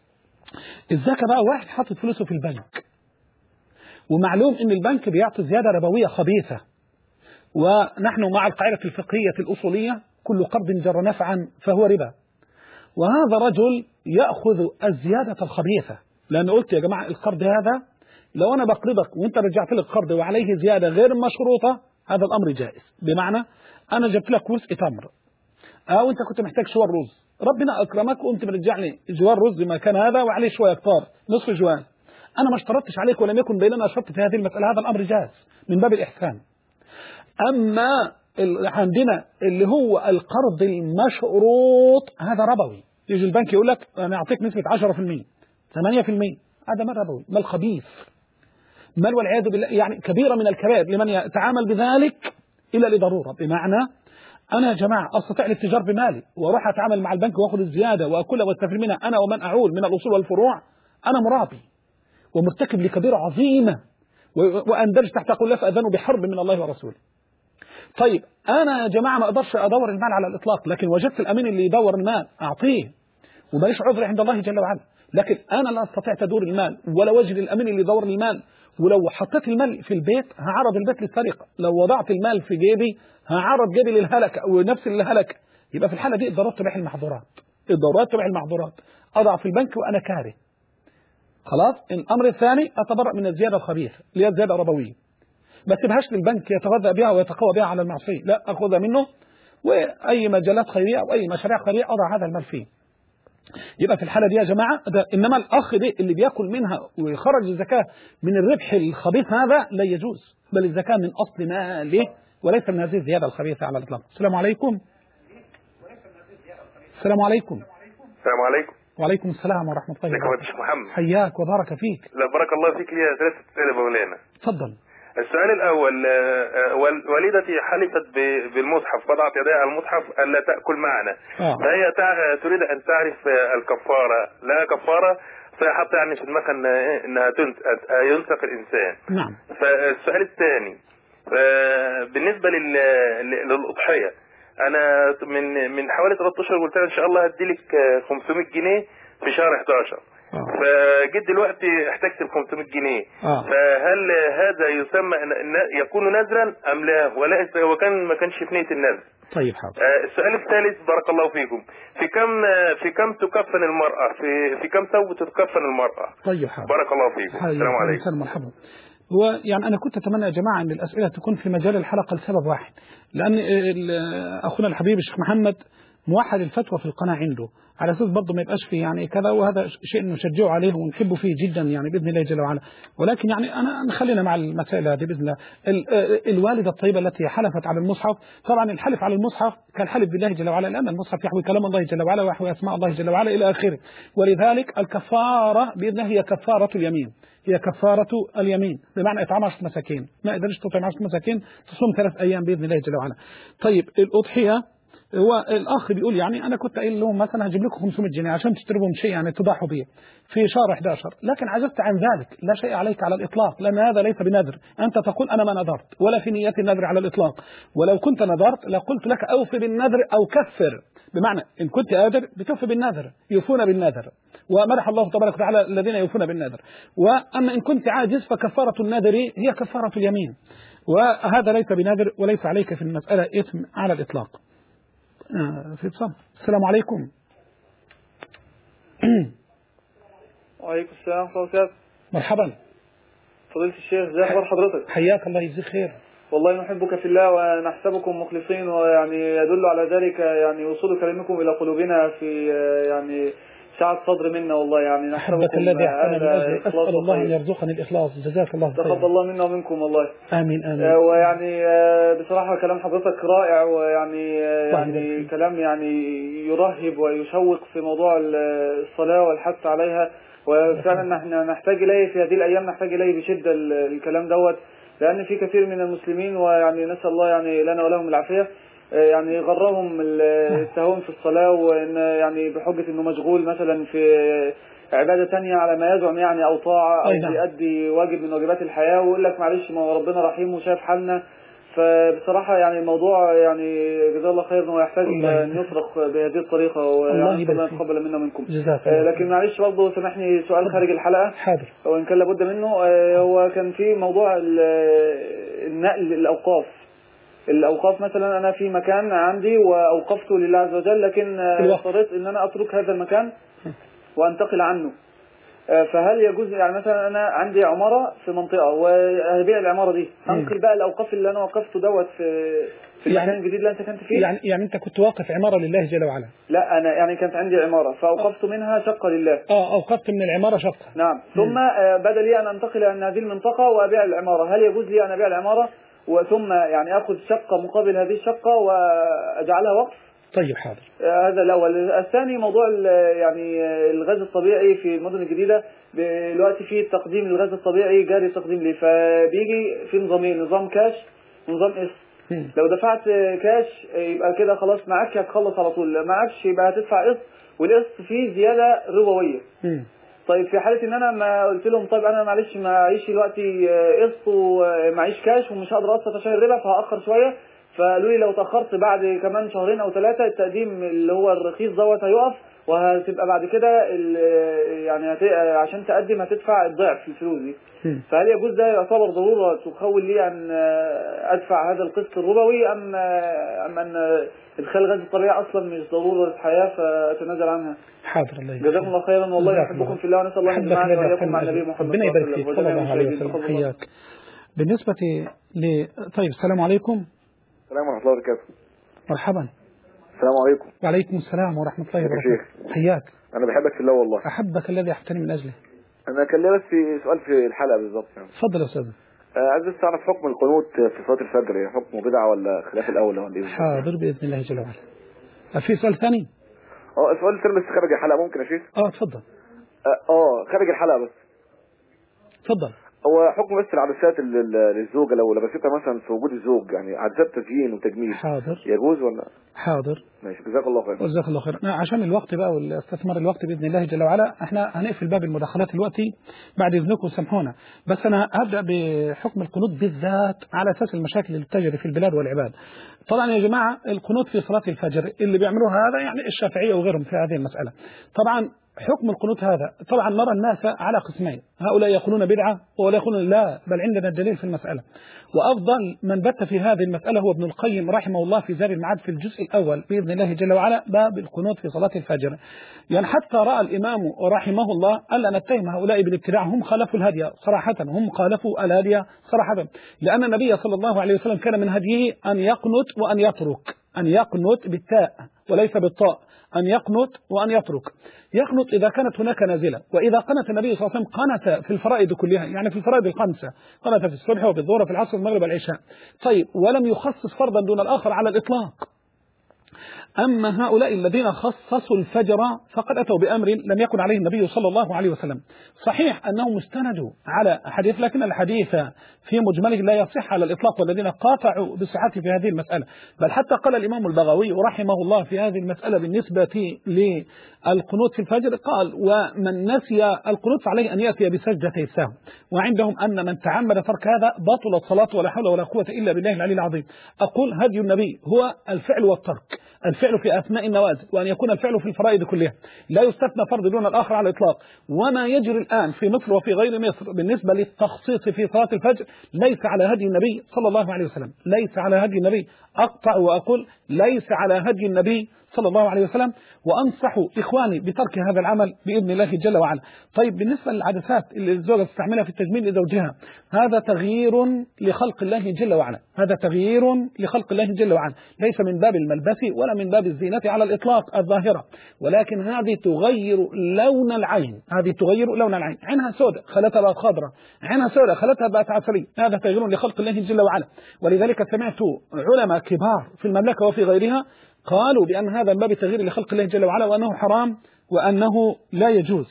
الزكاة بقى واحد حاطط فلوسه في البنك، ومعلوم أن البنك بيعطي زيادة ربوية خبيثة، ونحن مع القاعدة الفقهية الأصولية كل قرض جر نفعا فهو ربا. وهذا رجل يأخذ الزيادة الخبيثة، لأن قلت يا جماعة القرض هذا لو أنا بقرضك وأنت رجعت لك قرض وعليه زيادة غير مشروطة، هذا الأمر جائز. بمعنى أنا جبت لك وسق تمر، أو أنت كنت محتاج شوار رز، ربنا أكرمك وأنت مرجع لي جوار رز ما كان هذا وعليه شوية كتار نصف جوان، أنا ما اشترطتش عليك ولم يكن بيننا شرط في هذه المسألة، هذا الأمر جائز من باب الإحسان. أما عندنا اللي هو القرض المشروط هذا ربوي، يجي البنك يقول لك أنا أعطيك نسبة 10% 8%، هذا مال ربوي، مال خبيث، مال والعياذ بالله يعني كبيرة من الكبائر لمن يتعامل بذلك إلا لضرورة. بمعنى أنا يا جماعة أستطيع الاتجار بمالي وأروح أتعامل مع البنك وأخذ الزيادة وأكلها واستفيد منها أنا ومن أعول من الأصول والفروع، أنا مرابي ومرتكب لكبيرة عظيمة وأندرج تحت قول الله فأذنوا بحرب من الله ورسوله. طيب أنا يا جماعة ما أقدرش أدور المال على الإطلاق، لكن وجدت الأمين اللي يدور المال أعطيه وماليش عذر عند الله جل وعلا. لكن أنا لا أستطيع تدور المال ولا وجد الأمين اللي يدور المال، ولو حطيت المال في البيت هعرض البيت للسرقة، لو وضعت المال في جيبي هعرض جيبي للهلك ونفس الهلك. يبقى في الحالة دي الضرورات تبيح المحظورات، الضرورات تبيح المحظورات. أضع في البنك وأنا كاره، خلاص. الأمر الثاني أتبرأ من الزيادة الخبيثة اللي هي الزيادة الربوية، ما تسيبهاش للبنك يتغذى بها ويتقوى بها على المعصية، لا، أخذها منه وأي مجالات خيرية أو أي مشاريع خيرية أضع هذا المال فيه. يبقى في الحالة دي يا جماعة ده، إنما الأخ دي اللي بيأكل منها ويخرج الزكاة من الربح الخبيث هذا لا يجوز، بل الزكاة من أصل ماله وليس من هذه الزيادة الخبيثة على الإطلاق. السلام عليكم. السلام عليكم. السلام عليكم. وعليكم السلام ورحمة الله وبركاته. شيخ محمد حياك وبارك فيك. لا بارك الله فيك. لي 3 أسئلة مولانا. تفضل. السؤال الأول، والدتي حلفت بالمصحف، وضعت يديها على المصحف ألا تأكل معنا، فهي تريد أن تعرف الكفارة، لا كفارة، فحط يعني في دماغها أنها ينسق الإنسان. نعم. فالسؤال الثاني، بالنسبة للأضحية، أنا من حوالي 3 أشهر قلت لها إن شاء الله هديلك 500 جنيه في شهر 11، فجيت دلوقتي احتجت ال 500 جنيه، فهل هذا يسمى يكون نذرا ام لا؟ ولا هو ما كانش في نية النذر. طيب حاضر. السؤال الثالث، بارك الله فيكم، في كم تكفن المرأة، في كم ثوب تكفن المرأة؟ طيب حاضر. بارك الله فيكم. السلام عليكم. مرحبا. ويعني أنا كنت أتمنى يا جماعة أن الأسئلة تكون في مجال الحلقة لسبب واحد، لأن أخونا الحبيب الشيخ محمد موحد الفتوى في القناة عنده، على أساس برضه ما يبقاش فيه يعني كذا، وهذا شيء نشجعه عليه ونحبه فيه جدا يعني بإذن الله جل وعلا. ولكن يعني أنا خلينا مع المسائل هذه بإذن الله. الوالدة الطيبة التي حلفت على المصحف، طبعا الحلف على المصحف كالحلف بالله جل وعلا، لأن المصحف يحوي كلام الله جل وعلا ويحوي أسماء الله جل وعلا إلى آخره. ولذلك الكفارة بإذن الله هي كفارة اليمين، هي كفارة اليمين، بمعنى إطعام 10 مساكين. ما قدرش تطعم 10 مساكين تصوم 3 أيام بإذن الله جل وعلا. طيب الأضحية، هو الأخ بيقول يعني أنا كنت قايل لهم مثلا هجيب لكم 500 جنيه عشان تشتروا بهم شيء يعني تضحوا به في شهر 11، لكن عجزت عن ذلك، لا شيء عليك على الإطلاق، لأن هذا ليس بنذر. أنت تقول أنا ما نذرت ولا في نية النذر على الإطلاق، ولو كنت نذرت لقلت لك أوفي بالنذر أو كفر، بمعنى إن كنت قادر بتوفي بالنذر، يوفون بالنذر، ومدح الله تبارك وتعالى الذين يوفون بالنذر. وأما إن كنت عاجز فكفارة النذر هي كفارة اليمين، وهذا ليس بنذر وليس عليك في المسألة إثم على الإطلاق. في اتصال. السلام عليكم. وعليكم السلام ورحمة الله وبركاته. مرحبا فضيلة الشيخ، ازي اخبار حضرتك؟ حياك الله يجزيك خير. والله نحبك في الله ونحسبكم مخلصين، ويعني يدل على ذلك يعني وصول كلامكم إلى قلوبنا في يعني سعة صدر منا، والله يعني نحسبكم الذي أحسن من أجل، أسأل الله أن يرزقني الإخلاص. جزاك الله خيرا. تقبل الله منا ومنكم والله. آمين آمين. ويعني بصراحة كلام حضرتك رائع، ويعني كلام يعني يرهب ويشوق في موضوع الصلاة والحث عليها، وفعلا نحن نحتاج إليه في هذه الأيام، نحتاج إليه بشدة الكلام دوت، لأن في كثير من المسلمين ويعني نسأل الله يعني لنا ولهم العافية يعني غرهم التهاون في الصلاة، وإن يعني بحجة إنه مشغول مثلا في عبادة تانية على ما يزعم يعني أو طاعة أو بيأدي واجب من واجبات الحياة، ويقول لك معلش ما هو ربنا رحيم وشايف حالنا. فبصراحة يعني الموضوع يعني جزاه الله خير انه يحتاج ان يصرخ بهذه الطريقة، وربنا يتقبل منا ومنكم. لكن معلش برضه سامحني سؤال خارج الحلقة، حاضر، وان كان لابد منه. هو كان في موضوع النقل الأوقاف مثلا، أنا في مكان عندي وأوقفته لله عز وجل، لكن اضطريت ان أنا أترك هذا المكان وأنتقل عنه، فهل يجوز يعني مثلا أنا عندي عمارة في منطقة وهبيع العمارة دي، أنقل بقى الأوقاف اللي أنا وقفته دوت في المكان الجديد اللي أنا سكنت فيه؟ يعني أنت كنت واقف عمارة لله جل وعلا؟ لا، أنا يعني كانت عندي عمارة فأوقفت منها شقة لله. أوقفت من العمارة شقة. نعم. ثم بدا لي أن أنتقل إلى هذه المنطقة وأبيع العمارة، هل يجوز لي أن أبيع العمارة وثم يعني أخذ شقة مقابل هذه الشقة وأجعلها وقف؟ طيب حاضر. هذا الأول. الثاني موضوع يعني الغاز الطبيعي في المدن الجديدة، دلوقتي في تقديم الغاز الطبيعي جاري التقديم ليه، فبيجي في نظامين، نظام كاش ونظام قسط. لو دفعت كاش يبقى كده خلاص معاك هتخلص على طول، معاكش يبقى هتدفع قسط، والقسط فيه زياده ربويه. طيب في حاله ان انا ما قلت لهم طيب انا معلش معيش دلوقتي قسط ومعيش كاش ومش هقدر اقسط عشان الربا فهاخر شويه، فقالوا لي لو تاخرت بعد كمان شهرين او 3 التقديم اللي هو الرخيص دوت هيقف، وهتبقى بعد كده يعني عشان تقدم هتدفع الضعف في الفلوس دي. فهل يجوز ده يعتبر ضروره تخول لي ان ادفع هذا القسط الربوي ام ان ادخال غاز الطبيعي اصلا مش ضروره الحياه فاتنازل عنها؟ حاضر. الله جزاكم الله خيرا، والله يحبكم في الله، ونسال الله ان يجمعنا واياكم مع النبي محمد صلى الله عليه وسلم. حياك. بالنسبه طيب السلام عليكم. السلام ورحمه الله وبركاته. مرحبا. السلام عليكم. وعليكم السلام ورحمه الله وبركاته. حياك. انا بحبك في الله والله. احبك الذي احترم من اجله. انا كان لي بس سؤال في الحلقه بالظبط يعني. اتفضل يا استاذ. عايز بس اعرف حكم القنوت في صلاه الفجر، يعني حكمه بدعه ولا خلاف الاولى ولا ايه؟ حاضر باذن الله جل وعلا. في سؤال ثاني؟ سؤال ثاني بس خارج الحلقه ممكن يا شيخ؟ اتفضل. خارج الحلقه بس. اتفضل. هو حكم بس العدسات للزوجه لو لبستها مثلا في وجود الزوج، يعني عدسات تزيين وتجميل. حاضر. يجوز ولا؟ حاضر. ماشي، جزاك الله خير. جزاك الله خير. عشان الوقت بقى والاستثمار الوقت باذن الله جل وعلا، احنا هنقفل باب المداخلات دلوقتي بعد اذنكم سامحونا، بس انا هبدا بحكم القنوت بالذات على اساس المشاكل اللي بتجري في البلاد والعباد. طبعا يا جماعه القنوت في صلاه الفجر اللي بيعملوها هذا يعني الشافعيه وغيرهم في هذه المساله. طبعا حكم القنوت هذا طبعا نرى الناس على قسمين، هؤلاء يقولون بدعة ولا يقولون لا، بل عندنا الدليل في المسألة. وأفضل من بت في هذه المسألة هو ابن القيم رحمه الله في زاد المعاد في الجزء الأول بإذن الله جل وعلا باب القنوت في صلاة الفجر. يعني حتى رأى الإمام رحمه الله ألا نتهم هؤلاء بالابتداع، هم خالفوا الهدي صراحة، هم خالفوا الهدي صراحة، لأن النبي صلى الله عليه وسلم كان من هديه أن يقنت وأن يترك، أن يقنت بالتاء وليس بالطاء، أن يقنت وأن يترك. يقنت إذا كانت هناك نازلة، وإذا قنت النبي صلى الله عليه وسلم قنت في الفرائض كلها، يعني في الفرائض الخمسة، قنت في الصبح وفي الظهر وفي العصر والمغرب والعشاء. طيب ولم يخصص فرضا دون الآخر على الإطلاق. أما هؤلاء الذين خصصوا الفجر فقد أتوا بأمر لم يكن عليه النبي صلى الله عليه وسلم. صحيح أنهم استندوا على حديث، لكن الحديث في مجمله لا يصح على الإطلاق، والذين قاطعوا بصحته في هذه المسألة. بل حتى قال الإمام البغوي رحمه الله في هذه المسألة بالنسبة للقنوت في الفجر، قال ومن نسي القنوت فعليه أن يأتي بسجدتي السهو، وعندهم أن من تعمد ترك هذا بطلت صلاته ولا حول ولا قوة إلا بالله العلي العظيم. أقول هدي النبي هو الفعل والترك، الفعل في أثناء النوازل، وأن يكون الفعل في الفرائض كلها، لا يستثنى فرض دون الآخر على الإطلاق. وما يجري الآن في مصر وفي غير مصر بالنسبة للتخصيص في صلاة الفجر ليس على هدي النبي صلى الله عليه وسلم، ليس على هدي النبي، أقطع وأقول ليس على هدي النبي صلى الله عليه وسلم، وأنصح إخواني بترك هذا العمل بإذن الله جل وعلا. طيب بالنسبة للعدسات اللي الزوجة تستعملها في التجميل لزوجها، هذا تغيير لخلق الله جل وعلا، هذا تغيير لخلق الله جل وعلا، ليس من باب الملبس ولا من باب الزينة على الإطلاق الظاهرة، ولكن هذه تغير لون العين، هذه تغير لون العين، عينها سوداء خلتها بقت خضراء، عينها سوداء خلتها بقت عسلية، هذا تغيير لخلق الله جل وعلا. ولذلك سمعت علماء كبار في المملكة وفي غيرها قالوا بأن هذا من باب التغيير لخلق الله جل وعلا، وأنه حرام وأنه لا يجوز.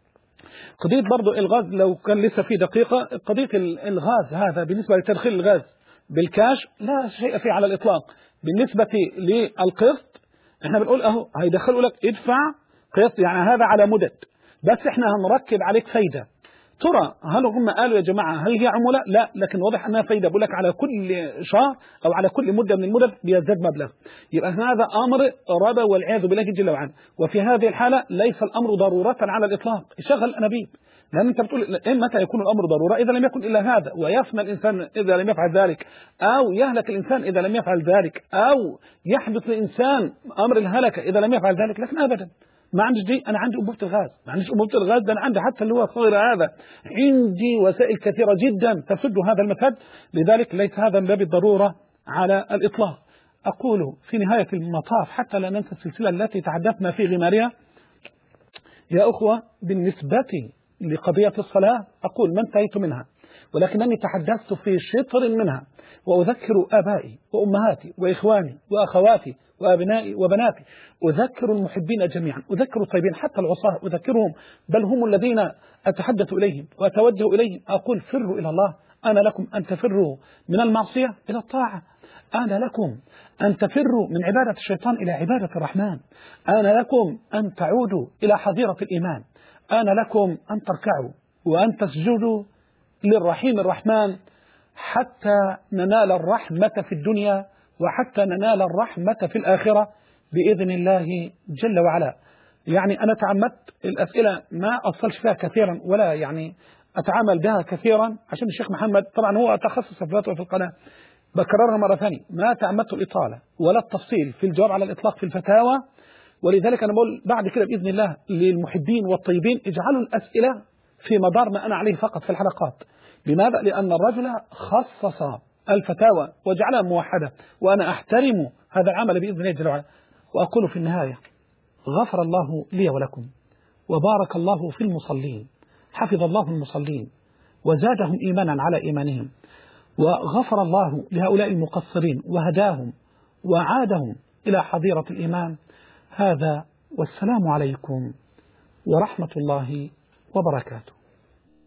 قضية برضو الغاز لو كان لسه في دقيقة، قضية الغاز هذا بالنسبة لتدخين الغاز بالكاش لا شيء فيه على الإطلاق. بالنسبة للقسط احنا بنقول اهو هيدخلوا لك ادفع قسط، يعني هذا على مدد، بس احنا هنركب عليك فايدة. ترى هل هم قالوا يا جماعة هل هي عمولة؟ لا، لكن واضح أنها فايدة، بقول لك على كل شهر أو على كل مدة من المدد بيزداد مبلغ، يبقى هذا أمر ربا والعياذ بالله جل وعلا. وفي هذه الحالة ليس الأمر ضرورة على الإطلاق، شغل الأنابيب، لأن أنت بتقول متى يكون الأمر ضرورة؟ إذا لم يكن إلا هذا، ويفنى الإنسان إذا لم يفعل ذلك، أو يهلك الإنسان إذا لم يفعل ذلك، أو يحدث للإنسان أمر الهلكة إذا لم يفعل ذلك. لكن أبدا ما عنديش دي، أنا عندي أنبوبة الغاز، ما عنديش أنبوبة الغاز ده، أنا عندي حتى اللي هو الصغير هذا، عندي وسائل كثيرة جدا تسد هذا المسد، لذلك ليس هذا من باب الضرورة على الإطلاق. أقول في نهاية المطاف حتى لا ننسى السلسلة التي تحدثنا في غمارها يا أخوة بالنسبة لقضية الصلاة، أقول ما انتهيت منها، ولكنني تحدثت في شطر منها، وأذكر آبائي وأمهاتي وإخواني وأخواتي وأبنائي وبناتي، أذكر المحبين جميعا، أذكر الطيبين حتى العصاة أذكرهم، بل هم الذين أتحدث إليهم وأتوجه إليهم، أقول فروا إلى الله، أنا لكم أن تفروا من المعصية إلى الطاعة. آن لكم أن تفروا من عبادة الشيطان إلى عبادة الرحمن، آن لكم أن تعودوا إلى حظيرة الإيمان، آن لكم أن تركعوا وأن تسجدوا للرحيم الرحمن حتى ننال الرحمة في الدنيا وحتى ننال الرحمة في الآخرة بإذن الله جل وعلا. يعني أنا تعمدت الأسئلة ما أصلش فيها كثيرا ولا يعني أتعامل بها كثيرا عشان الشيخ محمد طبعا هو تخصص في في القناة، بكررها مرة ثانية، ما تعمدت الإطالة ولا التفصيل في الجواب على الإطلاق في الفتاوى، ولذلك أنا بقول بعد كده بإذن الله للمحبين والطيبين اجعلوا الأسئلة في مدار ما أنا عليه فقط في الحلقات. لماذا؟ لأن الرجل خصص الفتاوى وجعلها موحدة، وأنا أحترم هذا العمل بإذن الله جل وعلا. وأقول في النهاية غفر الله لي ولكم وبارك الله في المصلين، حفظ الله المصلين وزادهم إيمانا على إيمانهم، وغفر الله لهؤلاء المقصرين وهداهم وعادهم إلى حظيرة الإيمان. هذا والسلام عليكم ورحمة الله وبركاته.